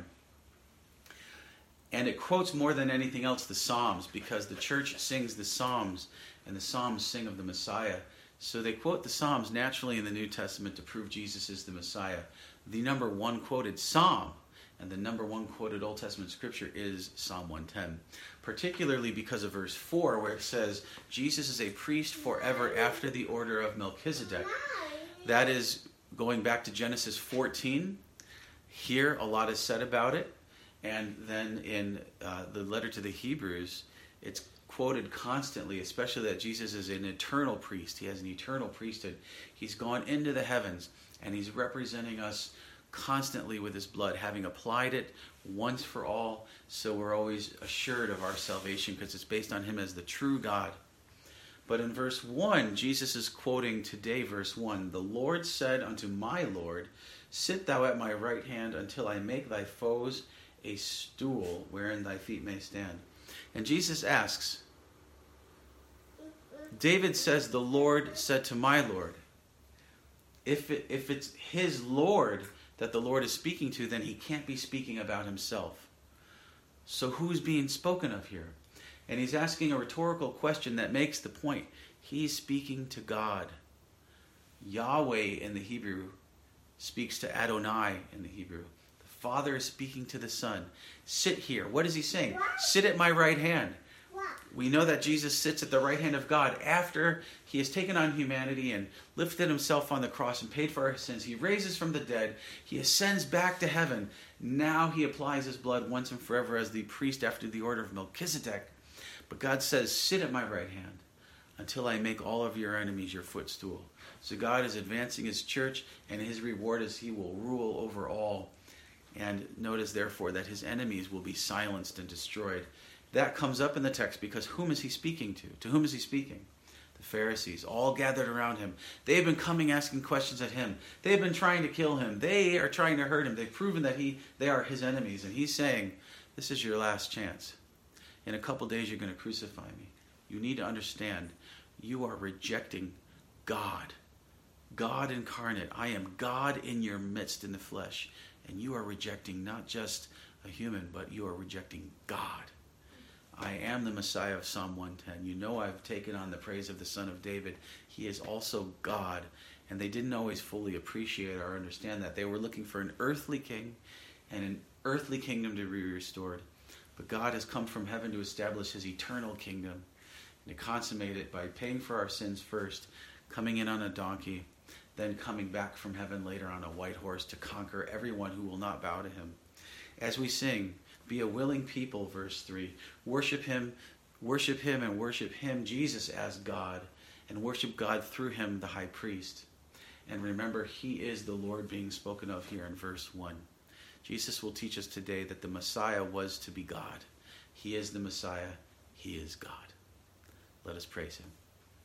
And it quotes more than anything else the Psalms, because the church sings the Psalms, and the Psalms sing of the Messiah. So they quote the Psalms naturally in the New Testament to prove Jesus is the Messiah. The number one quoted Psalm and the number one quoted Old Testament scripture is Psalm 110. Particularly because of verse 4, where it says, Jesus is a priest forever after the order of Melchizedek. That is going back to Genesis 14. Here, a lot is said about it. And then in the letter to the Hebrews, it's quoted constantly, especially that Jesus is an eternal priest. He has an eternal priesthood. He's gone into the heavens, and he's representing us constantly with his blood, having applied it once for all, so we're always assured of our salvation because it's based on him as the true God. But in verse 1, Jesus is quoting today verse 1, "The Lord said unto my Lord, sit thou at my right hand until I make thy foes a stool wherein thy feet may stand." And Jesus asks, David says, the Lord said to my Lord. If it's his Lord that the Lord is speaking to, then he can't be speaking about himself. So who's being spoken of here? And he's asking a rhetorical question that makes the point. He's speaking to God. Yahweh in the Hebrew speaks to Adonai in the Hebrew. The Father is speaking to the Son. Sit here. What is he saying? Sit at my right hand. We know that Jesus sits at the right hand of God after he has taken on humanity and lifted himself on the cross and paid for our sins. He raises from the dead. He ascends back to heaven. Now he applies his blood once and forever as the priest after the order of Melchizedek. But God says, sit at my right hand until I make all of your enemies your footstool. So God is advancing his church, and his reward is he will rule over all. And notice, therefore, that his enemies will be silenced and destroyed. That comes up in the text because whom is he speaking to? To whom is he speaking? The Pharisees, all gathered around him. They have been coming asking questions at him. They have been trying to kill him. They are trying to hurt him. They've proven that they are his enemies. And he's saying, this is your last chance. In a couple days, you're going to crucify me. You need to understand, you are rejecting God. God incarnate. I am God in your midst in the flesh. And you are rejecting not just a human, but you are rejecting God. I am the Messiah of Psalm 110. You know I've taken on the praise of the Son of David. He is also God. And they didn't always fully appreciate or understand that. They were looking for an earthly king and an earthly kingdom to be restored. But God has come from heaven to establish his eternal kingdom and to consummate it by paying for our sins first, coming in on a donkey, then coming back from heaven later on a white horse to conquer everyone who will not bow to him. As we sing, be a willing people, verse 3. Worship him, and worship him, Jesus, as God, and worship God through him, the high priest. And remember, he is the Lord being spoken of here in verse 1. Jesus will teach us today that the Messiah was to be God. He is the Messiah. He is God. Let us praise him.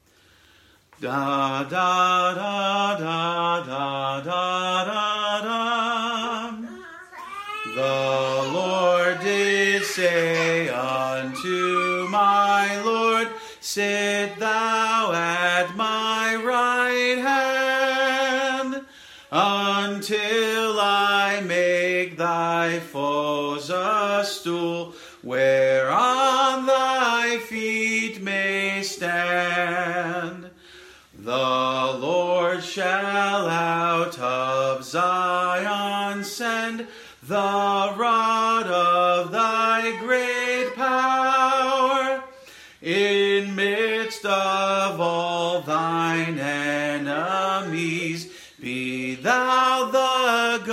Da da da da da da da da. The Lord did say unto my Lord, sit thou at my right hand, until I make thy foes a stool, whereon thy feet may stand. The Lord shall out of Zion send the rod of thy great power. In midst of all thine enemies, be thou the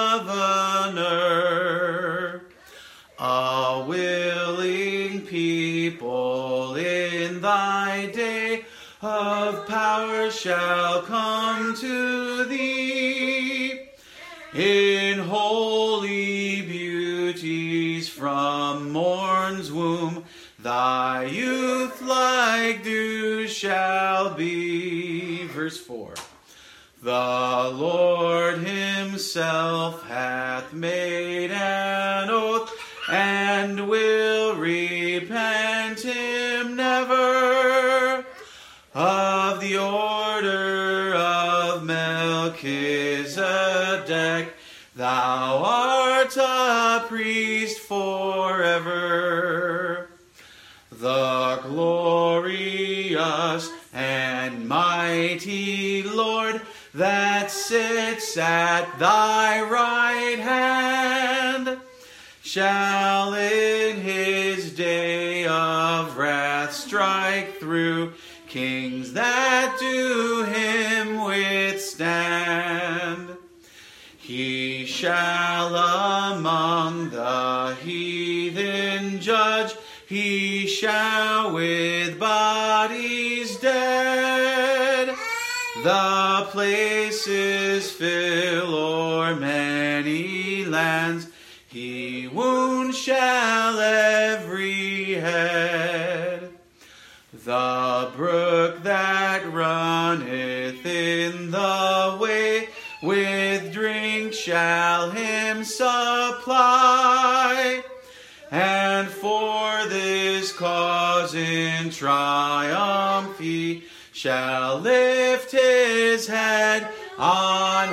governor. A willing people in thy day of power shall come to thee. In holy beauties from morn's womb, thy youth like dew shall be. Verse 4. The Lord himself hath made an oath, and will repent him never, of the order of Melchizedek. Thou art a priest forever. The glorious and mighty Lord that sits at thy right hand shall in his day of wrath strike through kings that do him withstand. He shall among the heathen judge, he shall with bodies dead the places fill o'er many lands. He wound shall every head. The brook that runneth in the way, with drink shall him supply. And for this cause in triumph he shall lift his head on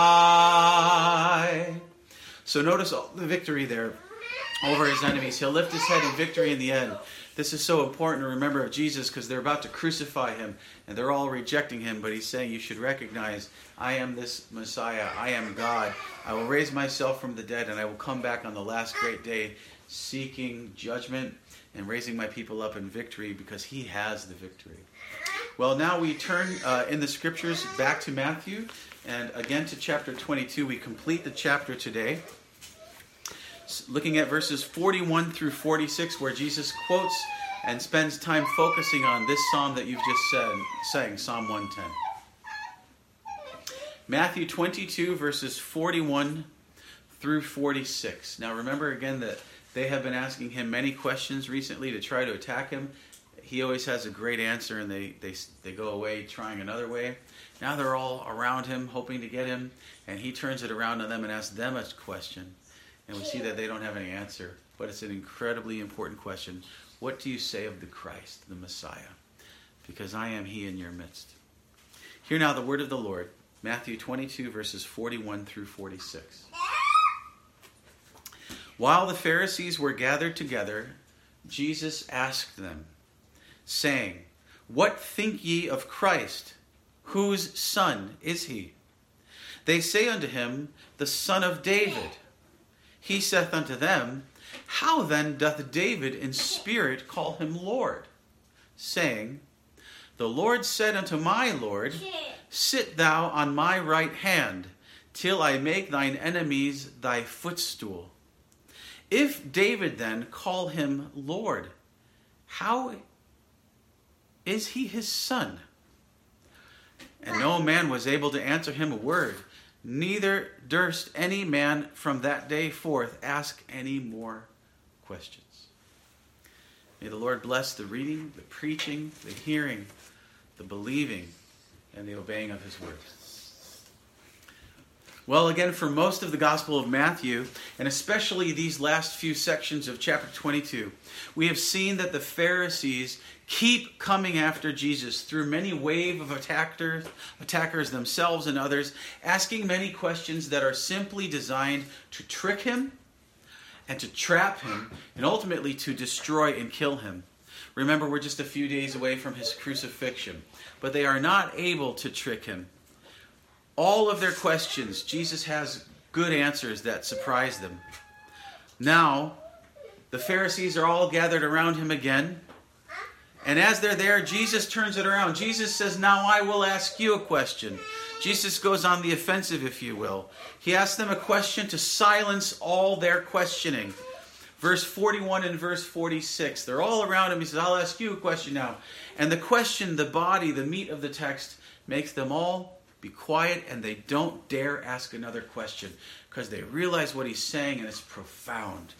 high. So notice the victory there over his enemies. He'll lift his head in victory in the end. This is so important to remember of Jesus, because they're about to crucify him and they're all rejecting him, but he's saying you should recognize, I am this Messiah, I am God. I will raise myself from the dead and I will come back on the last great day, seeking judgment and raising my people up in victory, because he has the victory. Well, now we turn in the scriptures back to Matthew and again to chapter 22. We complete the chapter today, looking at verses 41 through 46, where Jesus quotes and spends time focusing on this psalm that you've just sang, Psalm 110. Matthew 22, verses 41 through 46. Now remember again that they have been asking him many questions recently to try to attack him. He always has a great answer, and they go away trying another way. Now they're all around him, hoping to get him, and he turns it around on them and asks them a question. And we see that they don't have any answer, but it's an incredibly important question. What do you say of the Christ, the Messiah? Because I am he in your midst. Hear now the word of the Lord, Matthew 22, verses 41 through 46. While the Pharisees were gathered together, Jesus asked them, saying, What think ye of Christ? Whose son is he? They say unto him, The son of David. He saith unto them, How then doth David in spirit call him Lord? Saying, The Lord said unto my Lord, Sit thou on my right hand, till I make thine enemies thy footstool. If David then call him Lord, how is he his son? And no man was able to answer him a word. Neither durst any man from that day forth ask any more questions. May the Lord bless the reading, the preaching, the hearing, the believing, and the obeying of his word. Well, again, for most of the Gospel of Matthew, and especially these last few sections of chapter 22, we have seen that the Pharisees keep coming after Jesus through many wave of attackers themselves and others, asking many questions that are simply designed to trick him and to trap him and ultimately to destroy and kill him. Remember, we're just a few days away from his crucifixion. But they are not able to trick him. All of their questions, Jesus has good answers that surprise them. Now, the Pharisees are all gathered around him again. And as they're there, Jesus turns it around. Jesus says, now I will ask you a question. Jesus goes on the offensive, if you will. He asks them a question to silence all their questioning. Verse 41 and verse 46. They're all around him. He says, I'll ask you a question now. And the question, the body, the meat of the text, makes them all be quiet, and they don't dare ask another question because they realize what he's saying, and it's profound.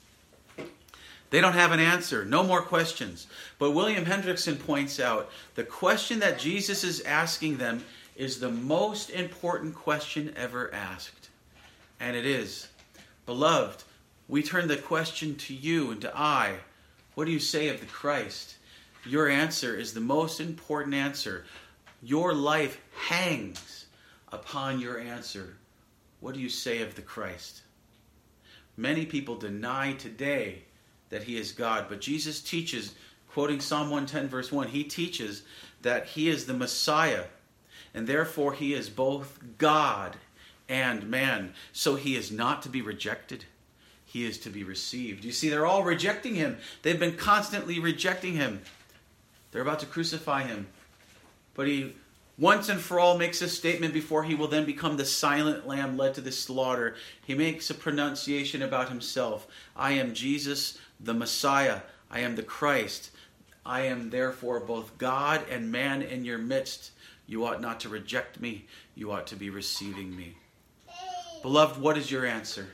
They don't have an answer. No more questions. But William Hendrickson points out the question that Jesus is asking them is the most important question ever asked. And it is, beloved, we turn the question to you and to I. What do you say of the Christ? Your answer is the most important answer. Your life hangs upon your answer. What do you say of the Christ? Many people deny today that he is God, but Jesus teaches, quoting Psalm 110 verse 1, he teaches that he is the Messiah, and therefore he is both God and man. So he is not to be rejected. He is to be received. You see, they're all rejecting him. They've been constantly rejecting him. They're about to crucify him. But he once and for all makes a statement before he will then become the silent lamb led to the slaughter. He makes a pronunciation about himself. I am Jesus, the Messiah. I am the Christ. I am therefore both God and man in your midst. You ought not to reject me. You ought to be receiving me. Beloved, what is your answer?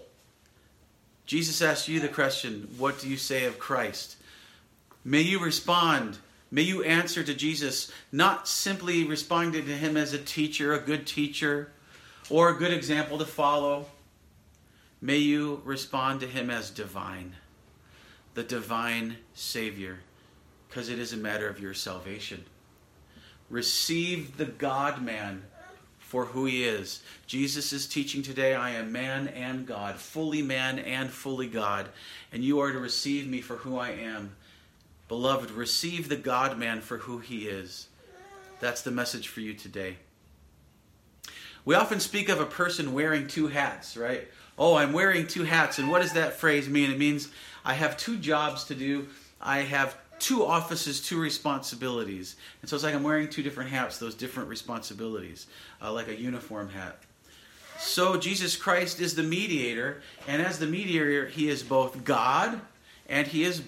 Jesus asks you the question, what do you say of Christ? May you respond. May you answer to Jesus, not simply responding to him as a teacher, a good teacher, or a good example to follow. May you respond to him as divine, the divine Savior, because it is a matter of your salvation. Receive the God-man for who he is. Jesus is teaching today, I am man and God, fully man and fully God, and you are to receive me for who I am. Beloved, receive the God-man for who he is. That's the message for you today. We often speak of a person wearing two hats, right? Oh, I'm wearing two hats. And what does that phrase mean? It means I have two jobs to do. I have two offices, two responsibilities. And so it's like I'm wearing two different hats, those different responsibilities, like a uniform hat. So Jesus Christ is the mediator, and as the mediator, he is both God and he is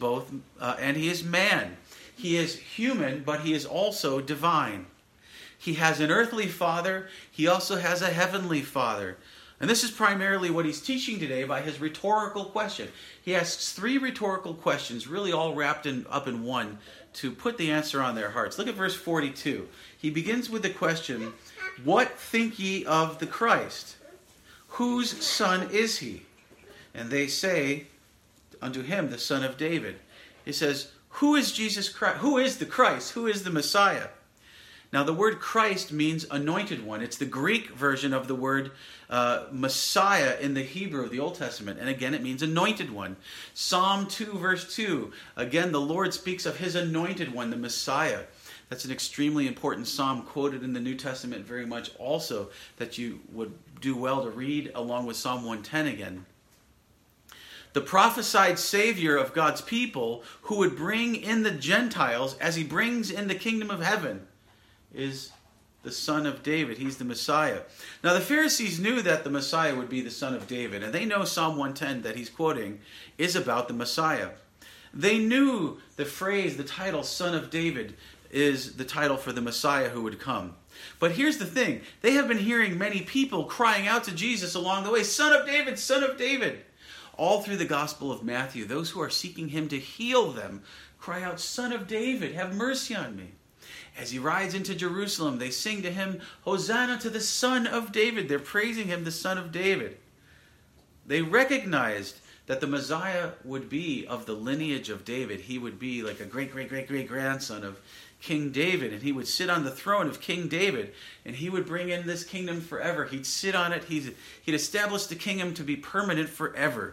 man. He is human, but he is also divine. He has an earthly father. He also has a heavenly father. And this is primarily what he's teaching today by his rhetorical question. He asks three rhetorical questions, really all wrapped up in one, to put the answer on their hearts. Look at verse 42. He begins with the question, what think ye of the Christ? Whose son is he? And they say unto him, the son of David. He says, who is Jesus Christ? Who is the Christ? Who is the Messiah? Now the word Christ means anointed one. It's the Greek version of the word Messiah in the Hebrew of the Old Testament. And again, it means anointed one. Psalm 2 verse 2. Again, the Lord speaks of his anointed one, the Messiah. That's an extremely important psalm quoted in the New Testament very much also that you would do well to read along with Psalm 110 again. The prophesied Savior of God's people who would bring in the Gentiles as he brings in the kingdom of heaven is the son of David. He's the Messiah. Now the Pharisees knew that the Messiah would be the son of David, and they know Psalm 110 that he's quoting is about the Messiah. They knew the phrase, the title, Son of David, is the title for the Messiah who would come. But here's the thing. They have been hearing many people crying out to Jesus along the way, Son of David, Son of David. All through the Gospel of Matthew, those who are seeking him to heal them cry out, Son of David, have mercy on me. As he rides into Jerusalem, they sing to him, Hosanna to the Son of David. They're praising him, the Son of David. They recognized that the Messiah would be of the lineage of David. He would be like a great-great-great-great-grandson of King David, and he would sit on the throne of King David, and he would bring in this kingdom forever. He'd sit on it. He'd establish the kingdom to be permanent forever.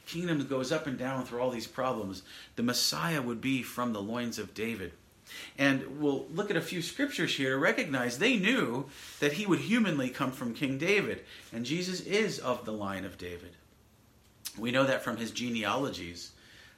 kingdom goes up and down through all these problems, the Messiah would be from the loins of David. And we'll look at a few scriptures here to recognize they knew that he would humanly come from King David. And Jesus is of the line of David. We know that from his genealogies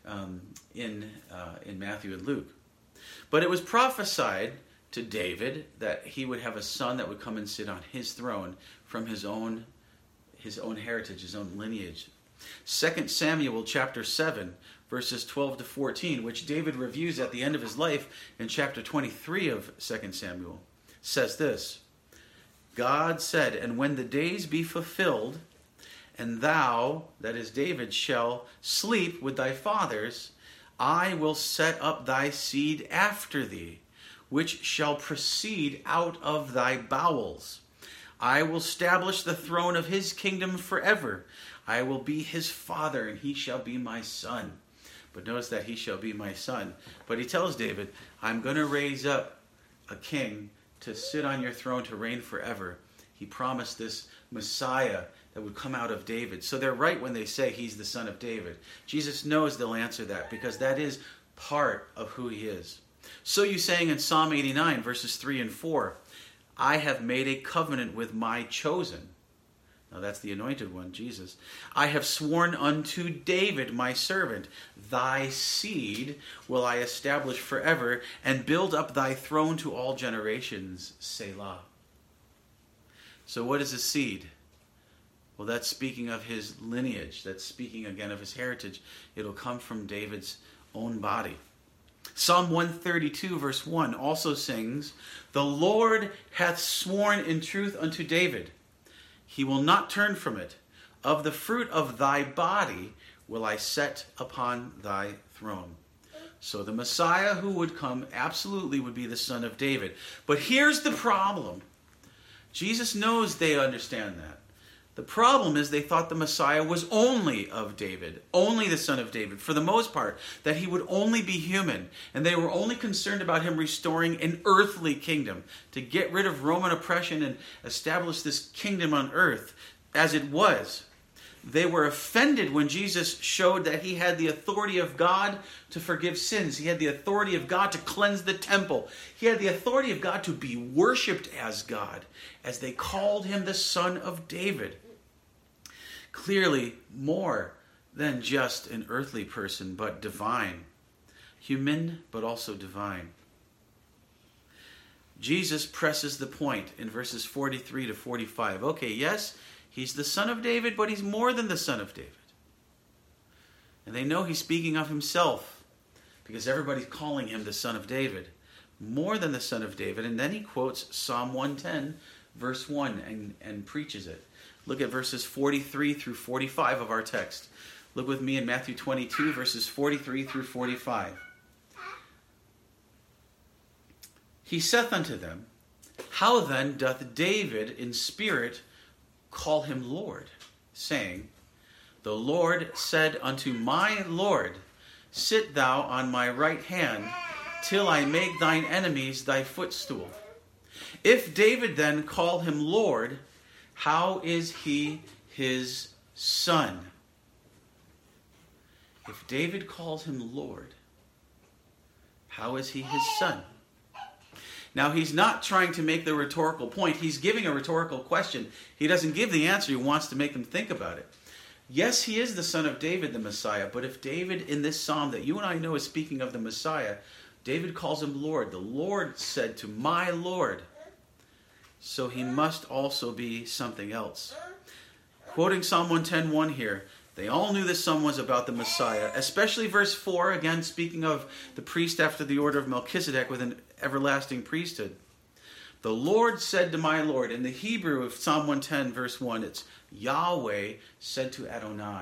in Matthew and Luke. But it was prophesied to David that he would have a son that would come and sit on his throne from his own heritage, his own lineage. 2 Samuel chapter 7, verses 12 to 14, which David reviews at the end of his life in chapter 23 of 2 Samuel, says this: God said, "And when the days be fulfilled, and thou," that is David, "shall sleep with thy fathers, I will set up thy seed after thee, which shall proceed out of thy bowels. I will establish the throne of his kingdom forever. I will be his father, and he shall be my son." But notice that he shall be my son. But he tells David, I'm going to raise up a king to sit on your throne to reign forever. He promised this Messiah that would come out of David. So they're right when they say he's the son of David. Jesus knows they'll answer that because that is part of who he is. So you sang in Psalm 89, verses 3 and 4, I have made a covenant with my chosen. Now that's the anointed one, Jesus. I have sworn unto David, my servant, thy seed will I establish forever and build up thy throne to all generations. Selah. So what is a seed? Well, that's speaking of his lineage. That's speaking again of his heritage. It'll come from David's own body. Psalm 132 verse 1 also sings, the Lord hath sworn in truth unto David. He will not turn from it. Of the fruit of thy body will I set upon thy throne. So the Messiah who would come absolutely would be the son of David. But here's the problem. Jesus knows they understand that. The problem is they thought the Messiah was only of David, only the son of David, for the most part, that he would only be human. And they were only concerned about him restoring an earthly kingdom, to get rid of Roman oppression and establish this kingdom on earth as it was. They were offended when Jesus showed that he had the authority of God to forgive sins. He had the authority of God to cleanse the temple. He had the authority of God to be worshipped as God, as they called him the Son of David. Clearly more than just an earthly person, but divine. Human, but also divine. Jesus presses the point in verses 43 to 45. Okay, yes, he's the son of David, but he's more than the son of David. And they know he's speaking of himself because everybody's calling him the son of David. More than the son of David. And then he quotes Psalm 110, verse 1, and preaches it. Look at verses 43 through 45 of our text. Look with me in Matthew 22, verses 43 through 45. He saith unto them, how then doth David in spirit call him Lord, saying, the Lord said unto my Lord, sit thou on my right hand, till I make thine enemies thy footstool. If David then call him Lord, how is he his son? If David calls him Lord, how is he his son? Now, he's not trying to make the rhetorical point. He's giving a rhetorical question. He doesn't give the answer. He wants to make them think about it. Yes, he is the son of David, the Messiah. But if David, in this psalm that you and I know is speaking of the Messiah, David calls him Lord. The Lord said to my Lord. So he must also be something else. Quoting Psalm 110:1 here, they all knew this psalm was about the Messiah, especially verse 4, again speaking of the priest after the order of Melchizedek with an everlasting priesthood. The Lord said to my Lord. In the Hebrew of Psalm 110 verse 1, it's Yahweh said to Adonai.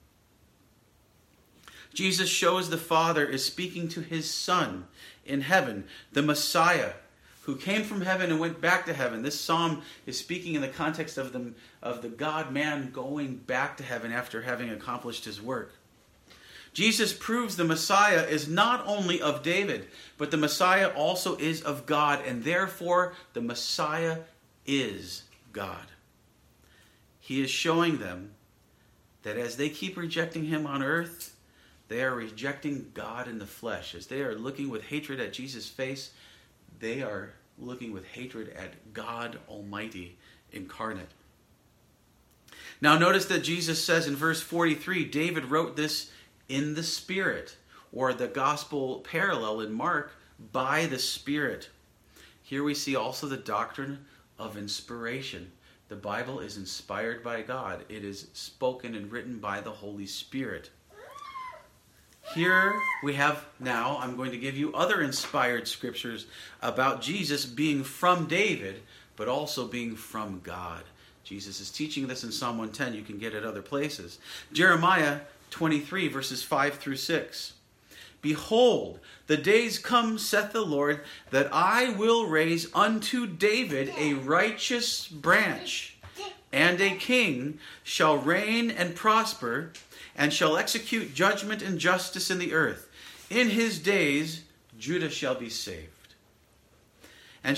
Jesus shows the Father is speaking to his Son in heaven, the Messiah, who came from heaven and went back to heaven. This psalm is speaking in the context of the God-man going back to heaven after having accomplished his work. Jesus proves the Messiah is not only of David, but the Messiah also is of God, and therefore the Messiah is God. He is showing them that as they keep rejecting him on earth, they are rejecting God in the flesh. As they are looking with hatred at Jesus' face, they are looking with hatred at God Almighty incarnate. Now notice that Jesus says in verse 43, David wrote this in the Spirit, or the gospel parallel in Mark, by the Spirit. Here we see also the doctrine of inspiration. The Bible is inspired by God. It is spoken and written by the Holy Spirit. Here we have now, I'm going to give you other inspired scriptures about Jesus being from David, but also being from God. Jesus is teaching this in Psalm 110. You can get it other places. Jeremiah 23, verses 5 through 6. Behold, the days come, saith the Lord, that I will raise unto David a righteous branch, and a king shall reign and prosper, and shall execute judgment and justice in the earth. In his days Judah shall be saved, and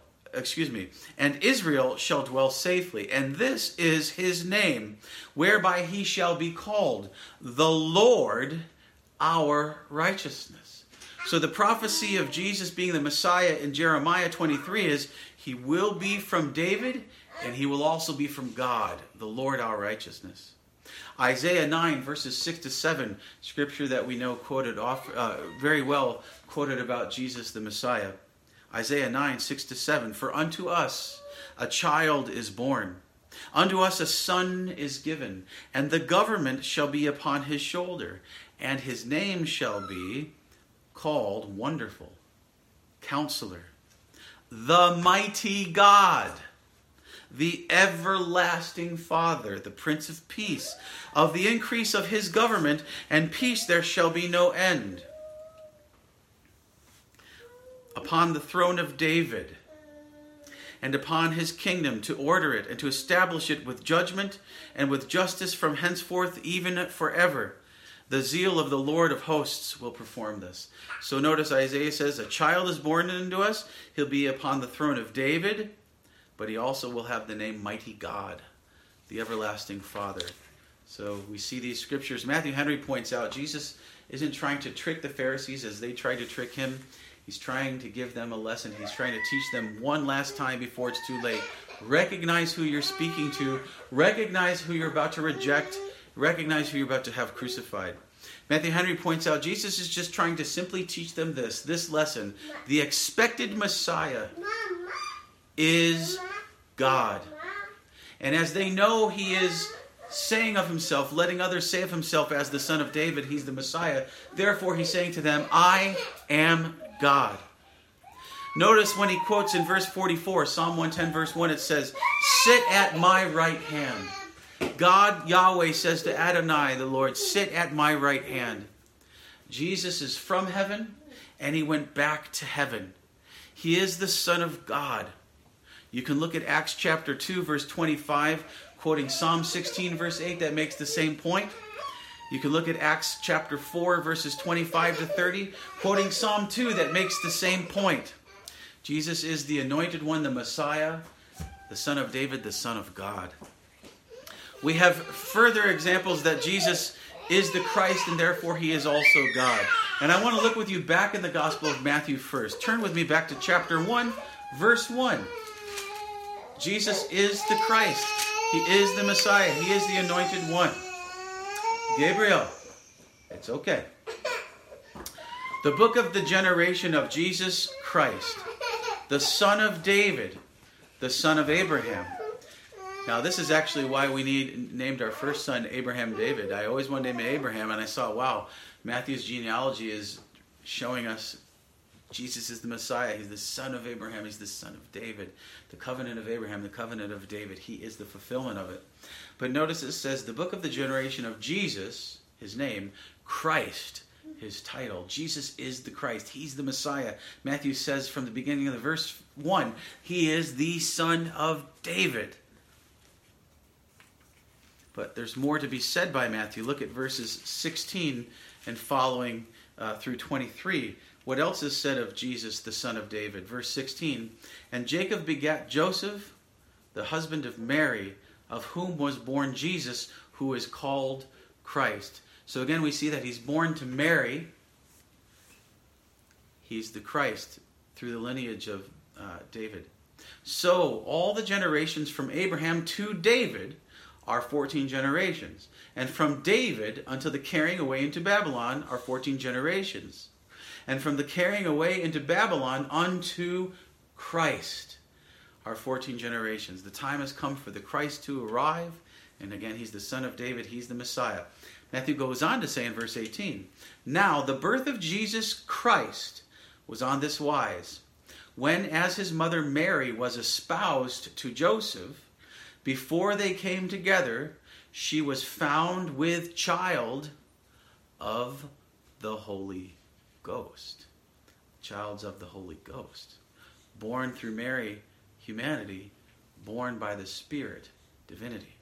Israel shall dwell safely. And this is his name, whereby he shall be called the Lord our righteousness. So the prophecy of Jesus being the Messiah in Jeremiah 23 is he will be from David, and he will also be from God, the Lord our righteousness. Isaiah 9, verses 6 to 7, scripture that we know quoted very well quoted about Jesus the Messiah. Isaiah 9, 6 to 7, for unto us a child is born, unto us a son is given, and the government shall be upon his shoulder, and his name shall be called Wonderful, Counselor, the Mighty God, the Everlasting Father, the Prince of Peace. Of the increase of his government and peace there shall be no end. Upon the throne of David and upon his kingdom, to order it and to establish it with judgment and with justice from henceforth even forever. The zeal of the Lord of hosts will perform this. So notice Isaiah says, a child is born unto us. He'll be upon the throne of David, but he also will have the name Mighty God, the Everlasting Father. So we see these scriptures. Matthew Henry points out Jesus isn't trying to trick the Pharisees as they tried to trick him. He's trying to give them a lesson. He's trying to teach them one last time before it's too late. Recognize who you're speaking to. Recognize who you're about to reject. Recognize who you're about to have crucified. Matthew Henry points out Jesus is just trying to simply teach them this lesson. The expected Messiah is God. And as they know he is saying of himself, letting others say of himself as the Son of David, he's the Messiah, therefore he's saying to them, I am God. Notice when he quotes in verse 44, Psalm 110 verse 1, it says, sit at my right hand. God, Yahweh, says to Adonai, the Lord, sit at my right hand. Jesus is from heaven, and he went back to heaven. He is the Son of God. You can look at Acts chapter 2, verse 25, quoting Psalm 16, verse 8, that makes the same point. You can look at Acts chapter 4, verses 25 to 30, quoting Psalm 2, that makes the same point. Jesus is the Anointed One, the Messiah, the Son of David, the Son of God. We have further examples that Jesus is the Christ and therefore he is also God. And I want to look with you back in the Gospel of Matthew first. Turn with me back to chapter 1, verse 1. Jesus is the Christ. He is the Messiah. He is the Anointed One. Gabriel, it's okay. The book of the generation of Jesus Christ, the Son of David, the son of Abraham. Now, this is actually why we named our first son Abraham David. I always wanted to name him Abraham, and I saw, wow, Matthew's genealogy is showing us Jesus is the Messiah. He's the son of Abraham. He's the son of David. The covenant of Abraham, the covenant of David. He is the fulfillment of it. But notice it says, the book of the generation of Jesus, his name, Christ, his title. Jesus is the Christ. He's the Messiah. Matthew says from the beginning of the verse 1, he is the son of David. But there's more to be said by Matthew. Look at verses 16 and following through 23. What else is said of Jesus, the son of David? Verse 16, and Jacob begat Joseph, the husband of Mary, of whom was born Jesus, who is called Christ. So again, we see that he's born to Mary. He's the Christ through the lineage of David. So all the generations from Abraham to David are 14 generations. And from David until the carrying away into Babylon are 14 generations. And from the carrying away into Babylon unto Christ are 14 generations. The time has come for the Christ to arrive. And again, he's the son of David. He's the Messiah. Matthew goes on to say in verse 18, now the birth of Jesus Christ was on this wise. When, as his mother Mary was espoused to Joseph, before they came together, she was found with child of the Holy Ghost. Childs of the Holy Ghost. Born through Mary, humanity. Born by the Spirit, divinity.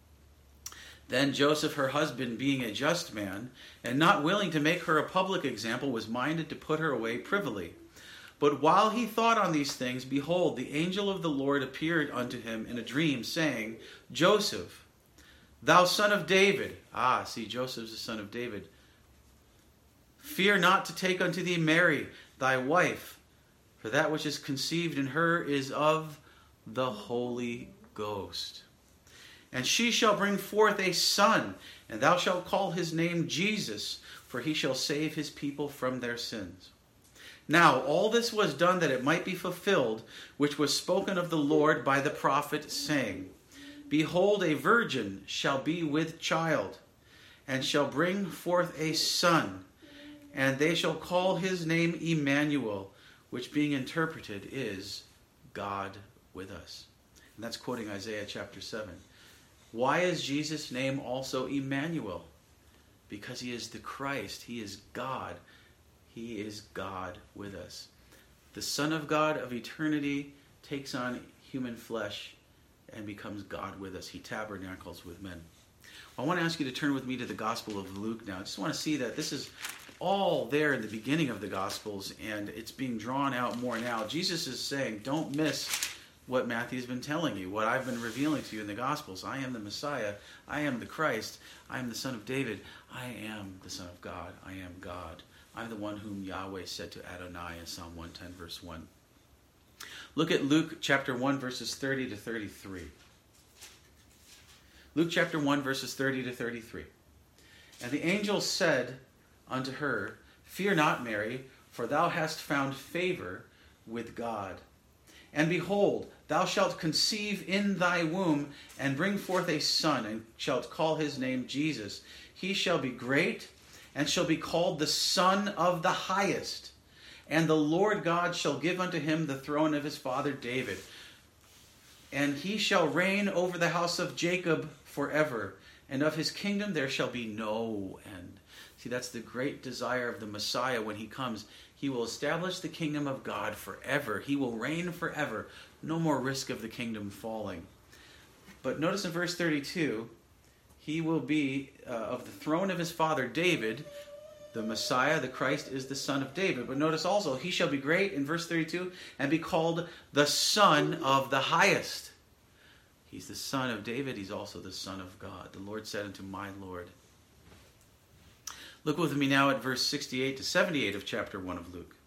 Then Joseph, her husband, being a just man, and not willing to make her a public example, was minded to put her away privily. But while he thought on these things, behold, the angel of the Lord appeared unto him in a dream, saying, Joseph, thou son of David. See, Joseph's the son of David. Fear not to take unto thee Mary, thy wife, for that which is conceived in her is of the Holy Ghost. And she shall bring forth a son, and thou shalt call his name Jesus, for he shall save his people from their sins. Now all this was done that it might be fulfilled, which was spoken of the Lord by the prophet, saying, Behold, a virgin shall be with child, and shall bring forth a son, and they shall call his name Emmanuel, which being interpreted is God with us. And that's quoting Isaiah chapter 7. Why is Jesus' name also Emmanuel? Because he is the Christ. He is God. He is God with us. The Son of God of eternity takes on human flesh and becomes God with us. He tabernacles with men. I want to ask you to turn with me to the Gospel of Luke now. I just want to see that this is all there in the beginning of the Gospels, and it's being drawn out more now. Jesus is saying, don't miss what Matthew's been telling you, what I've been revealing to you in the Gospels. I am the Messiah. I am the Christ. I am the Son of David. I am the Son of God. I am God. I'm the one whom Yahweh said to Adonai in Psalm 110, verse 1. Look at Luke chapter 1, verses 30 to 33. Luke chapter 1, verses 30 to 33. And the angel said unto her, Fear not, Mary, for thou hast found favor with God. And behold, thou shalt conceive in thy womb, and bring forth a son, and shalt call his name Jesus. He shall be great, and shall be called the Son of the Highest. And the Lord God shall give unto him the throne of his father David. And he shall reign over the house of Jacob forever, and of his kingdom there shall be no end. See, that's the great desire of the Messiah when he comes. He will establish the kingdom of God forever. He will reign forever. No more risk of the kingdom falling. But notice in verse 32, he will be of the throne of his father David. The Messiah, the Christ, is the son of David. But notice also, he shall be great, in verse 32, and be called the Son of the Highest. He's the son of David. He's also the Son of God. The Lord said unto my Lord. Look with me now at verse 68 to 78 of chapter 1 of Luke.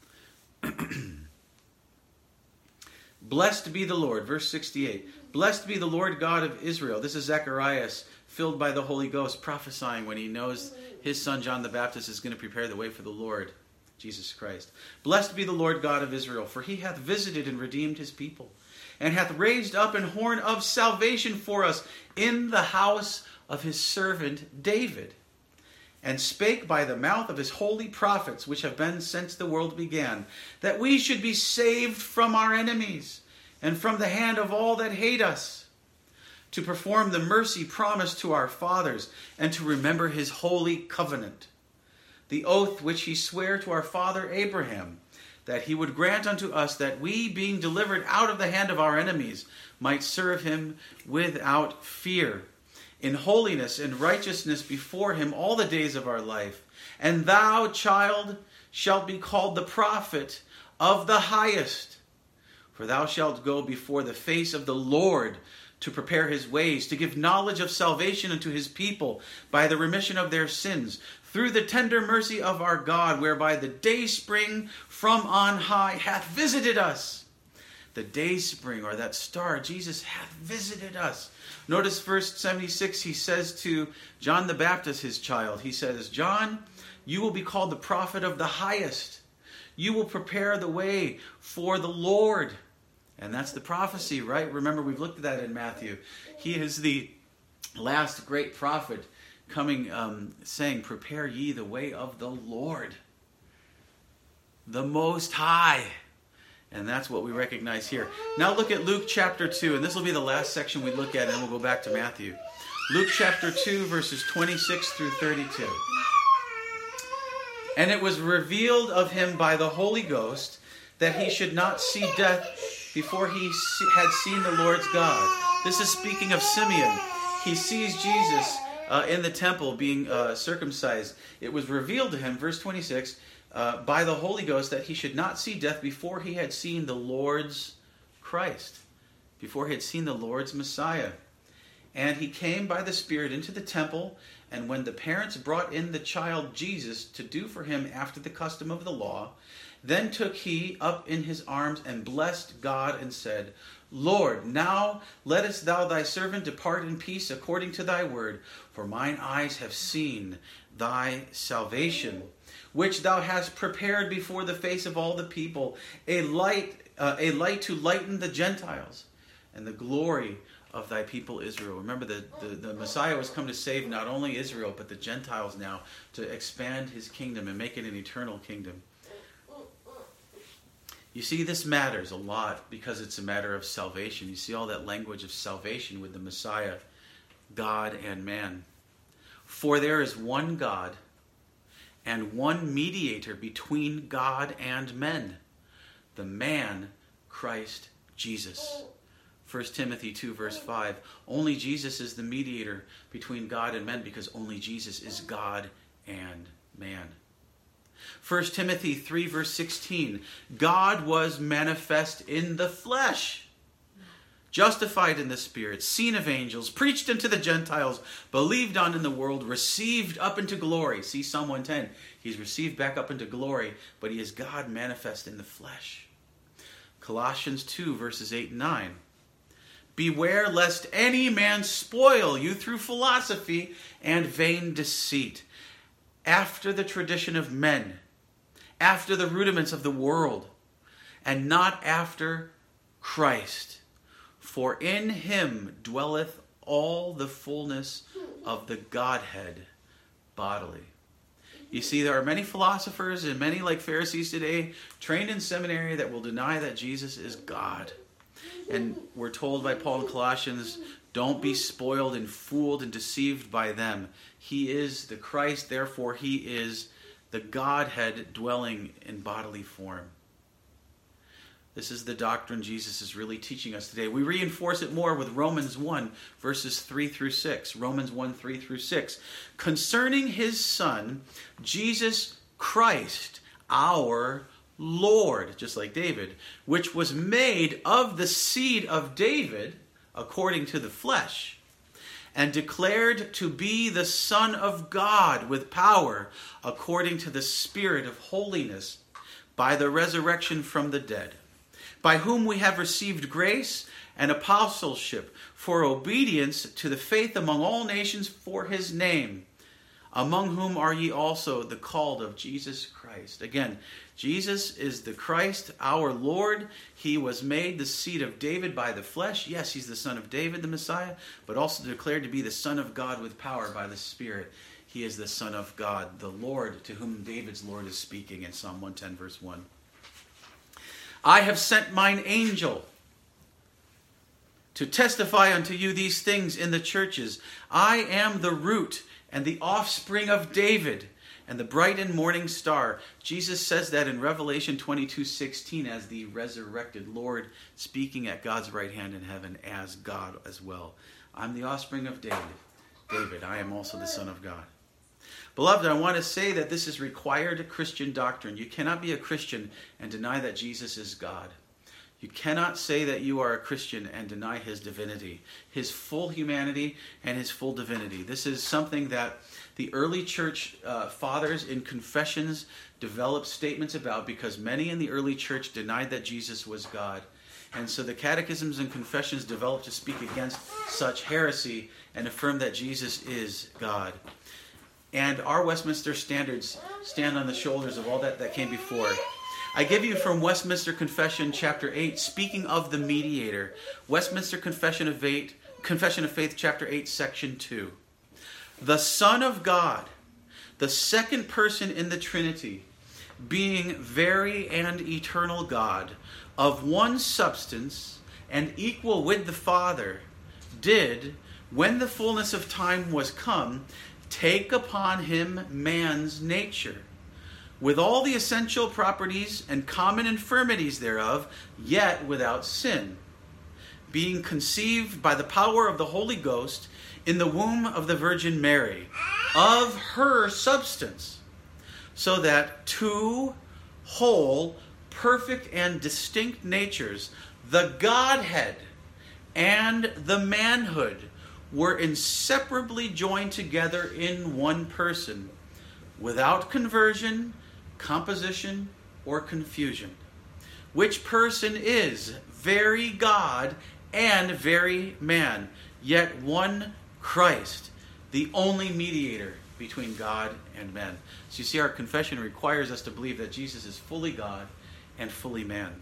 Blessed be the Lord, verse 68. Blessed be the Lord God of Israel. This is Zacharias, filled by the Holy Ghost, prophesying when he knows his son John the Baptist is going to prepare the way for the Lord, Jesus Christ. Blessed be the Lord God of Israel, for he hath visited and redeemed his people, and hath raised up an horn of salvation for us in the house of his servant David, and spake by the mouth of his holy prophets, which have been since the world began, that we should be saved from our enemies, and from the hand of all that hate us, to perform the mercy promised to our fathers, and to remember his holy covenant, the oath which he sware to our father Abraham, that he would grant unto us that we, being delivered out of the hand of our enemies, might serve him without fear, in holiness and righteousness before him all the days of our life. And thou, child, shalt be called the prophet of the highest, for thou shalt go before the face of the Lord to prepare his ways, to give knowledge of salvation unto his people by the remission of their sins, through the tender mercy of our God, whereby the dayspring from on high hath visited us. The dayspring, or that star, Jesus hath visited us. Notice verse 76, he says to John the Baptist, his child, he says, John, you will be called the prophet of the highest. You will prepare the way for the Lord. And that's the prophecy, right? Remember, we've looked at that in Matthew. He is the last great prophet coming, saying, prepare ye the way of the Lord, the Most High. And that's what we recognize here. Now look at Luke chapter 2, and this will be the last section we look at, and then we'll go back to Matthew. Luke chapter 2, verses 26 through 32. And it was revealed of him by the Holy Ghost that he should not see death before he had seen the Lord's God. This is speaking of Simeon. He sees Jesus in the temple being circumcised. It was revealed to him, verse 26, by the Holy Ghost that he should not see death before he had seen the Lord's Christ, before he had seen the Lord's Messiah. And he came by the Spirit into the temple, and when the parents brought in the child Jesus to do for him after the custom of the law, then took he up in his arms and blessed God and said, Lord, now lettest thou thy servant depart in peace according to thy word, for mine eyes have seen thy salvation, which thou hast prepared before the face of all the people, a light to lighten the Gentiles, and the glory of thy people Israel. Remember, the Messiah was come to save not only Israel, but the Gentiles now, to expand his kingdom and make it an eternal kingdom. You see, this matters a lot because it's a matter of salvation. You see all that language of salvation with the Messiah, God and man. For there is one God and one mediator between God and men, the man Christ Jesus. 1 Timothy 2 verse 5, only Jesus is the mediator between God and men because only Jesus is God and man. 1 Timothy 3 verse 16, God was manifest in the flesh, justified in the Spirit, seen of angels, preached unto the Gentiles, believed on in the world, received up into glory. See Psalm 110, he's received back up into glory, but he is God manifest in the flesh. Colossians 2 verses 8 and 9, beware lest any man spoil you through philosophy and vain deceit, after the tradition of men, after the rudiments of the world, and not after Christ. For in him dwelleth all the fullness of the Godhead bodily. You see, there are many philosophers and many like Pharisees today, trained in seminary, that will deny that Jesus is God. And we're told by Paul in Colossians, don't be spoiled and fooled and deceived by them. He is the Christ, therefore he is the Godhead dwelling in bodily form. This is the doctrine Jesus is really teaching us today. We reinforce it more with Romans 1, verses 3 through 6. Romans 1, 3 through 6. Concerning his Son, Jesus Christ, our Lord, just like David, which was made of the seed of David, according to the flesh, and declared to be the Son of God with power, according to the Spirit of holiness, by the resurrection from the dead, by whom we have received grace and apostleship for obedience to the faith among all nations for his name, among whom are ye also the called of Jesus Christ. Again, Jesus is the Christ, our Lord. He was made the seed of David by the flesh. Yes, he's the son of David, the Messiah, but also declared to be the Son of God with power by the Spirit. He is the Son of God, the Lord, to whom David's Lord is speaking in Psalm 110, verse 1. I have sent mine angel to testify unto you these things in the churches. I am the root and the offspring of David, and the bright and morning star. Jesus says that in Revelation 22:16 as the resurrected Lord, speaking at God's right hand in heaven as God as well. I'm the offspring of David. I am also the Son of God. Beloved, I want to say that this is required Christian doctrine. You cannot be a Christian and deny that Jesus is God. You cannot say that you are a Christian and deny his divinity, his full humanity and his full divinity. This is something that the early church fathers in confessions developed statements about, because many in the early church denied that Jesus was God. And so the catechisms and confessions developed to speak against such heresy and affirm that Jesus is God. And our Westminster standards stand on the shoulders of all that came before. I give you from Westminster Confession, chapter 8, speaking of the mediator. Westminster Confession of Faith, chapter 8, section 2. The Son of God, the second person in the Trinity, being very and eternal God, of one substance and equal with the Father, did, when the fullness of time was come, take upon him man's nature, with all the essential properties and common infirmities thereof, yet without sin, being conceived by the power of the Holy Ghost in the womb of the Virgin Mary, of her substance, so that two whole, perfect, and distinct natures, the Godhead and the manhood, were inseparably joined together in one person, without conversion, composition, or confusion, which person is very God and very man, yet one Christ, the only mediator between God and men. So you see, our confession requires us to believe that Jesus is fully God and fully man.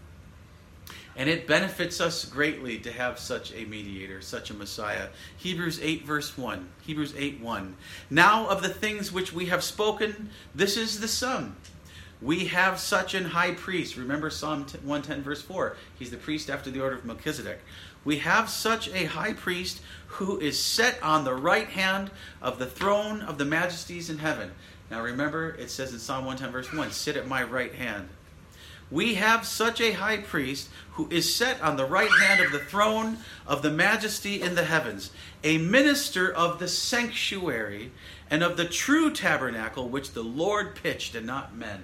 And it benefits us greatly to have such a mediator, such a Messiah. Hebrews 8 verse 1. Hebrews 8:1. Now of the things which we have spoken, this is the sum. We have such an high priest. Remember Psalm 110 verse 4. He's the priest after the order of Melchizedek. We have such a high priest who is set on the right hand of the throne of the majesties in heaven. Now remember, it says in Psalm 110 verse 1, sit at my right hand. We have such a high priest who is set on the right hand of the throne of the majesty in the heavens, a minister of the sanctuary and of the true tabernacle which the Lord pitched, and not men.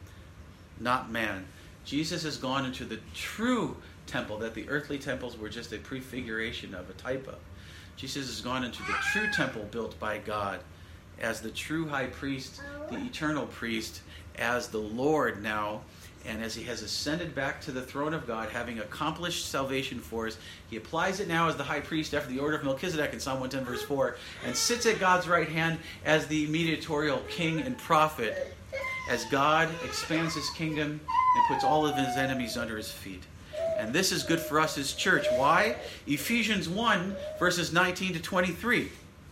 Not man. Jesus has gone into the true temple that the earthly temples were just a prefiguration of, a type of. Jesus has gone into the true temple built by God as the true high priest, the eternal priest, as the Lord now. And as he has ascended back to the throne of God, having accomplished salvation for us, he applies it now as the high priest after the order of Melchizedek in Psalm 110 verse 4, and sits at God's right hand as the mediatorial king and prophet, as God expands his kingdom and puts all of his enemies under his feet. And this is good for us as church. Why? Ephesians 1 verses 19 to 23.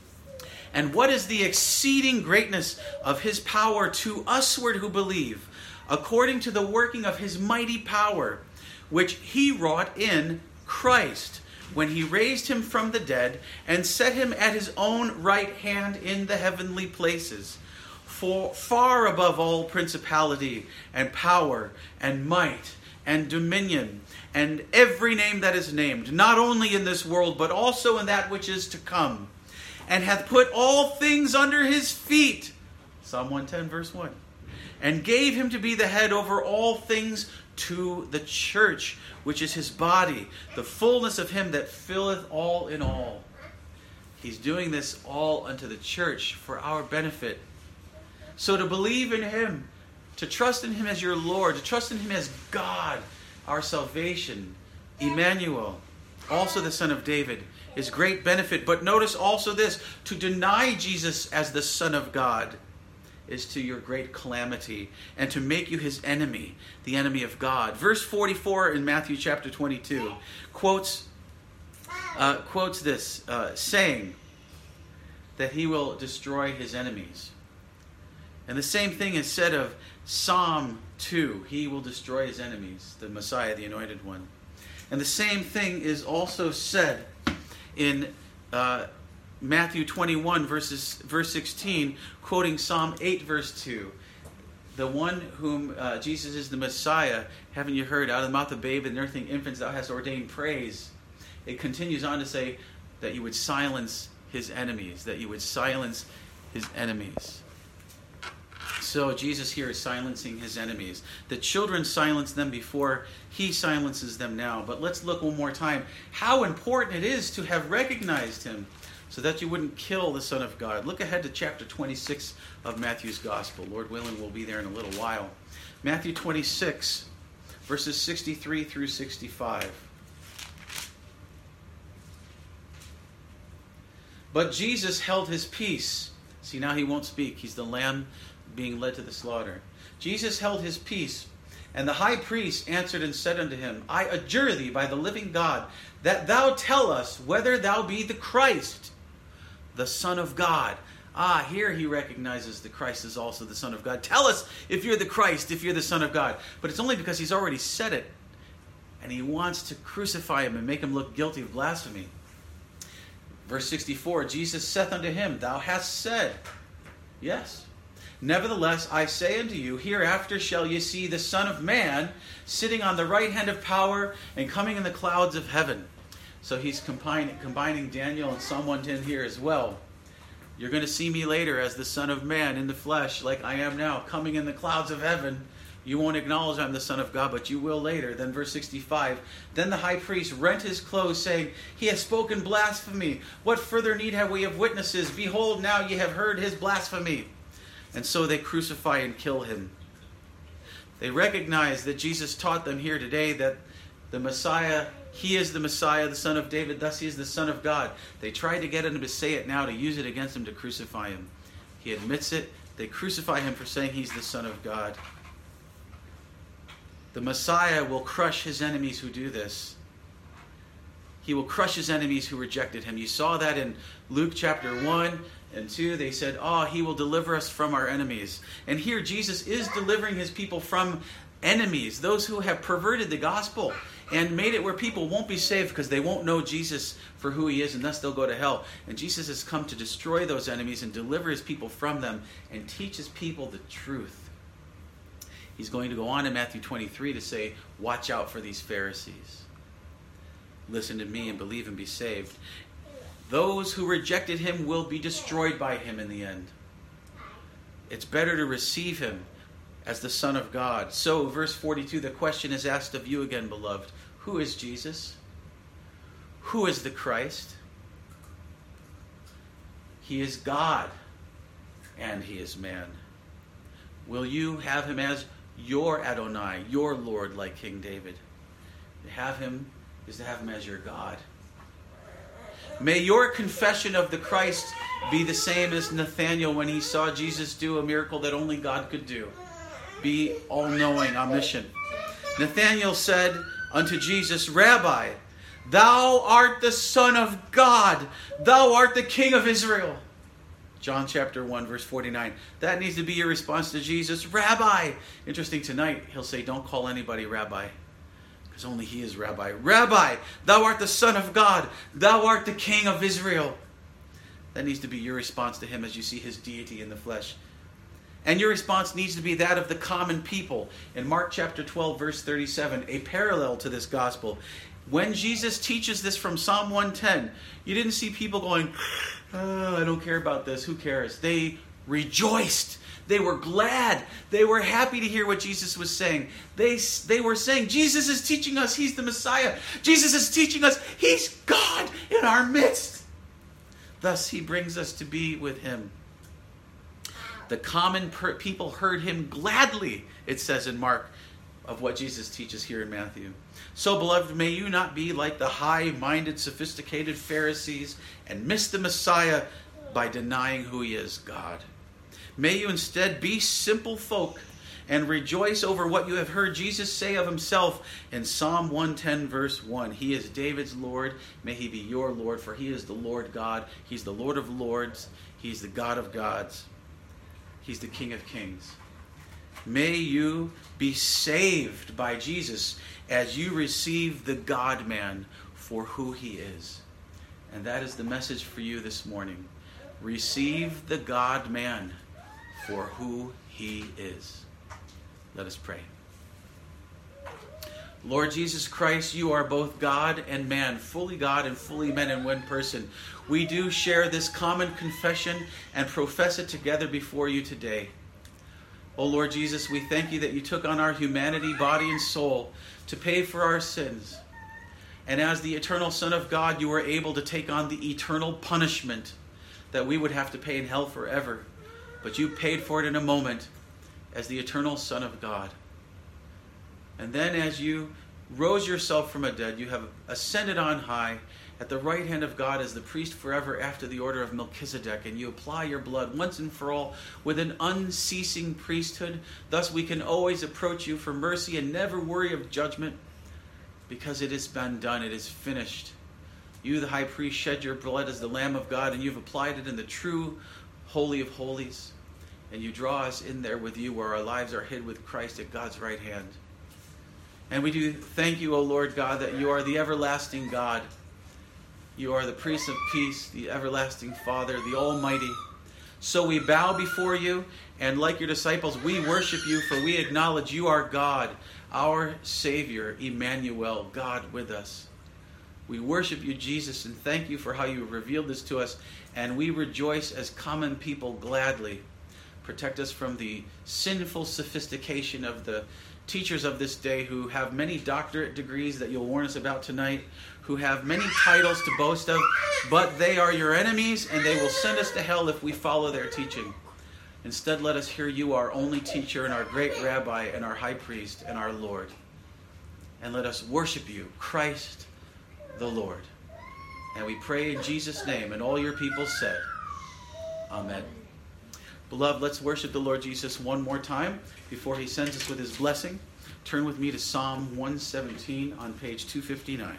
And what is the exceeding greatness of his power to usward who believe, according to the working of his mighty power, which he wrought in Christ, when he raised him from the dead and set him at his own right hand in the heavenly places, for far above all principality and power and might and dominion and every name that is named, not only in this world, but also in that which is to come, and hath put all things under his feet. Psalm 110 verse 1. And gave him to be the head over all things to the church, which is his body, the fullness of him that filleth all in all. He's doing this all unto the church for our benefit. So to believe in him, to trust in him as your Lord, to trust in him as God, our salvation, Emmanuel, also the Son of David, is great benefit. But notice also this, to deny Jesus as the Son of God is to your great calamity, and to make you his enemy, the enemy of God. Verse 44 in Matthew chapter 22 quotes this, saying that he will destroy his enemies. And the same thing is said of Psalm 2. He will destroy his enemies, the Messiah, the Anointed One. And the same thing is also said in Matthew 21, verse 16, quoting Psalm 8, verse 2. The one whom Jesus is the Messiah, haven't you heard, out of the mouth of babe and nursing infants thou hast ordained praise. It continues on to say that you would silence his enemies, that you would silence his enemies. So Jesus here is silencing his enemies. The children silenced them before, he silences them now. But let's look one more time how important it is to have recognized him so that you wouldn't kill the Son of God. Look ahead to chapter 26 of Matthew's Gospel. Lord willing, we'll be there in a little while. Matthew 26, verses 63 through 65. But Jesus held his peace. See, now he won't speak. He's the lamb being led to the slaughter. Jesus held his peace, and the high priest answered and said unto him, I adjure thee by the living God, that thou tell us whether thou be the Christ, the Son of God. Here he recognizes the Christ is also the Son of God. Tell us if you're the Christ, if you're the Son of God. But it's only because he's already said it, and he wants to crucify him and make him look guilty of blasphemy. Verse 64, Jesus saith unto him, Thou hast said, yes. Nevertheless, I say unto you, hereafter shall ye see the Son of Man sitting on the right hand of power and coming in the clouds of heaven. So he's combining Daniel and Psalm 110 here as well. You're going to see me later as the Son of Man in the flesh, like I am now, coming in the clouds of heaven. You won't acknowledge I'm the Son of God, but you will later. Then verse 65, Then the high priest rent his clothes, saying, He has spoken blasphemy. What further need have we of witnesses? Behold, now ye have heard his blasphemy. And so they crucify and kill him. They recognize that Jesus taught them here today that the Messiah, he is the Messiah, the Son of David, thus he is the Son of God. They tried to get him to say it now, to use it against him, to crucify him. He admits it. They crucify him for saying he's the Son of God. The Messiah will crush his enemies who do this. He will crush his enemies who rejected him. You saw that in Luke chapter 1 and 2. They said, he will deliver us from our enemies. And here Jesus is delivering his people from enemies, those who have perverted the gospel and made it where people won't be saved because they won't know Jesus for who he is, and thus they'll go to hell. And Jesus has come to destroy those enemies and deliver his people from them and teach his people the truth. He's going to go on in Matthew 23 to say, watch out for these Pharisees. Listen to me and believe and be saved. Those who rejected him will be destroyed by him in the end. It's better to receive him as the Son of God. So, verse 42, the question is asked of you again, beloved. Who is Jesus? Who is the Christ? He is God, and he is man. Will you have him as your Adonai, your Lord, like King David? To have him is to have him as your God. May your confession of the Christ be the same as Nathanael when he saw Jesus do a miracle that only God could do. Be all-knowing, omniscient. Nathanael said unto Jesus, Rabbi, thou art the Son of God. Thou art the King of Israel. John chapter 1, verse 49. That needs to be your response to Jesus. Rabbi. Interesting, tonight he'll say, don't call anybody Rabbi, because only he is Rabbi. Rabbi, thou art the Son of God. Thou art the King of Israel. That needs to be your response to him as you see his deity in the flesh. And your response needs to be that of the common people. In Mark chapter 12, verse 37, a parallel to this gospel. When Jesus teaches this from Psalm 110, you didn't see people going, I don't care about this. Who cares? They rejoiced. They were glad. They were happy to hear what Jesus was saying. They were saying, Jesus is teaching us he's the Messiah. Jesus is teaching us he's God in our midst. Thus he brings us to be with him. The common people heard him gladly, it says in Mark, of what Jesus teaches here in Matthew. So, beloved, may you not be like the high-minded, sophisticated Pharisees and miss the Messiah by denying who he is, God. May you instead be simple folk and rejoice over what you have heard Jesus say of himself in Psalm 110, verse 1. He is David's Lord. May he be your Lord, for he is the Lord God. He's the Lord of lords. He's the God of gods. He's the King of kings. May you be saved by Jesus as you receive the God-man for who he is. And that is the message for you this morning. Receive the God-man for who he is. Let us pray. Lord Jesus Christ, you are both God and man, fully God and fully man in one person. We do share this common confession and profess it together before you today. O Lord Jesus, we thank you that you took on our humanity, body, and soul to pay for our sins. And as the eternal Son of God, you were able to take on the eternal punishment that we would have to pay in hell forever. But you paid for it in a moment as the eternal Son of God. And then as you rose yourself from the dead, you have ascended on high at the right hand of God as the priest forever after the order of Melchizedek, and you apply your blood once and for all with an unceasing priesthood. Thus we can always approach you for mercy and never worry of judgment, because it has been done, it is finished. You, the high priest, shed your blood as the Lamb of God, and you've applied it in the true Holy of Holies, and you draw us in there with you where our lives are hid with Christ at God's right hand. And we do thank you, O Lord God, that you are the everlasting God. You are the Prince of Peace, the everlasting Father, the Almighty. So we bow before you, and like your disciples, we worship you, for we acknowledge you are God, our Savior, Emmanuel, God with us. We worship you, Jesus, and thank you for how you have revealed this to us, and we rejoice as common people gladly. Protect us from the sinful sophistication of the teachers of this day who have many doctorate degrees that you'll warn us about tonight, who have many titles to boast of, but they are your enemies, and they will send us to hell if we follow their teaching. Instead, let us hear you, our only teacher and our great rabbi and our high priest and our Lord. And let us worship you, Christ the Lord. And we pray in Jesus' name, and all your people said, Amen. Beloved, let's worship the Lord Jesus one more time before he sends us with his blessing. Turn with me to Psalm 117 on page 259.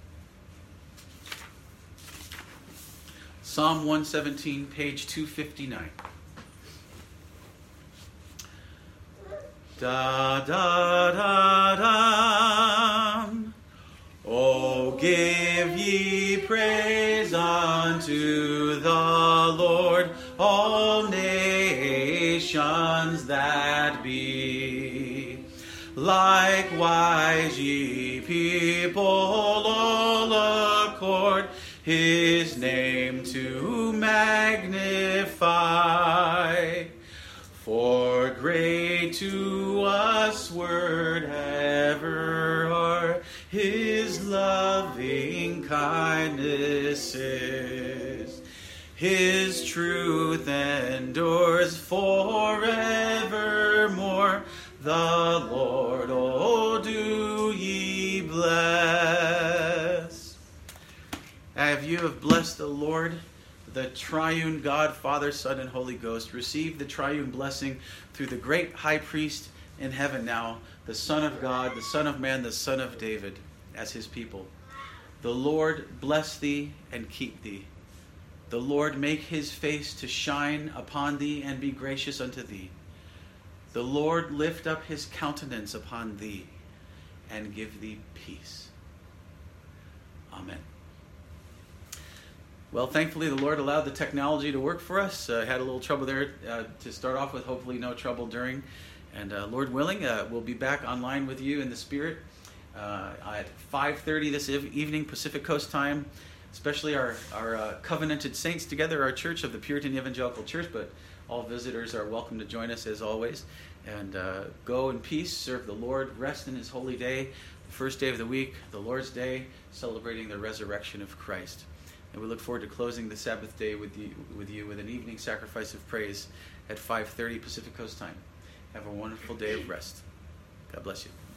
Psalm 117, page 259. Da da da da. Oh, give ye praise unto the Lord, all nations that be. Likewise, ye people, all accord his name to magnify. For great to us word ever are his loving kindnesses. His truth endures forevermore. The Lord, oh, do ye bless. Have you have blessed the Lord, the triune God, Father, Son, and Holy Ghost. Receive the triune blessing through the great high priest in heaven now, the Son of God, the Son of Man, the Son of David, as his people. The Lord bless thee and keep thee. The Lord make his face to shine upon thee and be gracious unto thee. The Lord lift up his countenance upon thee and give thee peace. Amen. Well, thankfully, the Lord allowed the technology to work for us. Had a little trouble there to start off with, hopefully no trouble during. And Lord willing, we'll be back online with you in the Spirit at 5:30 this evening, Pacific Coast time. Especially our covenanted saints together, our church of the Puritan Evangelical Church, but all visitors are welcome to join us as always. And go in peace, serve the Lord, rest in his holy day, the first day of the week, the Lord's Day, celebrating the resurrection of Christ. And we look forward to closing the Sabbath day with you with an evening sacrifice of praise at 5:30 Pacific Coast time. Have a wonderful day of rest. God bless you.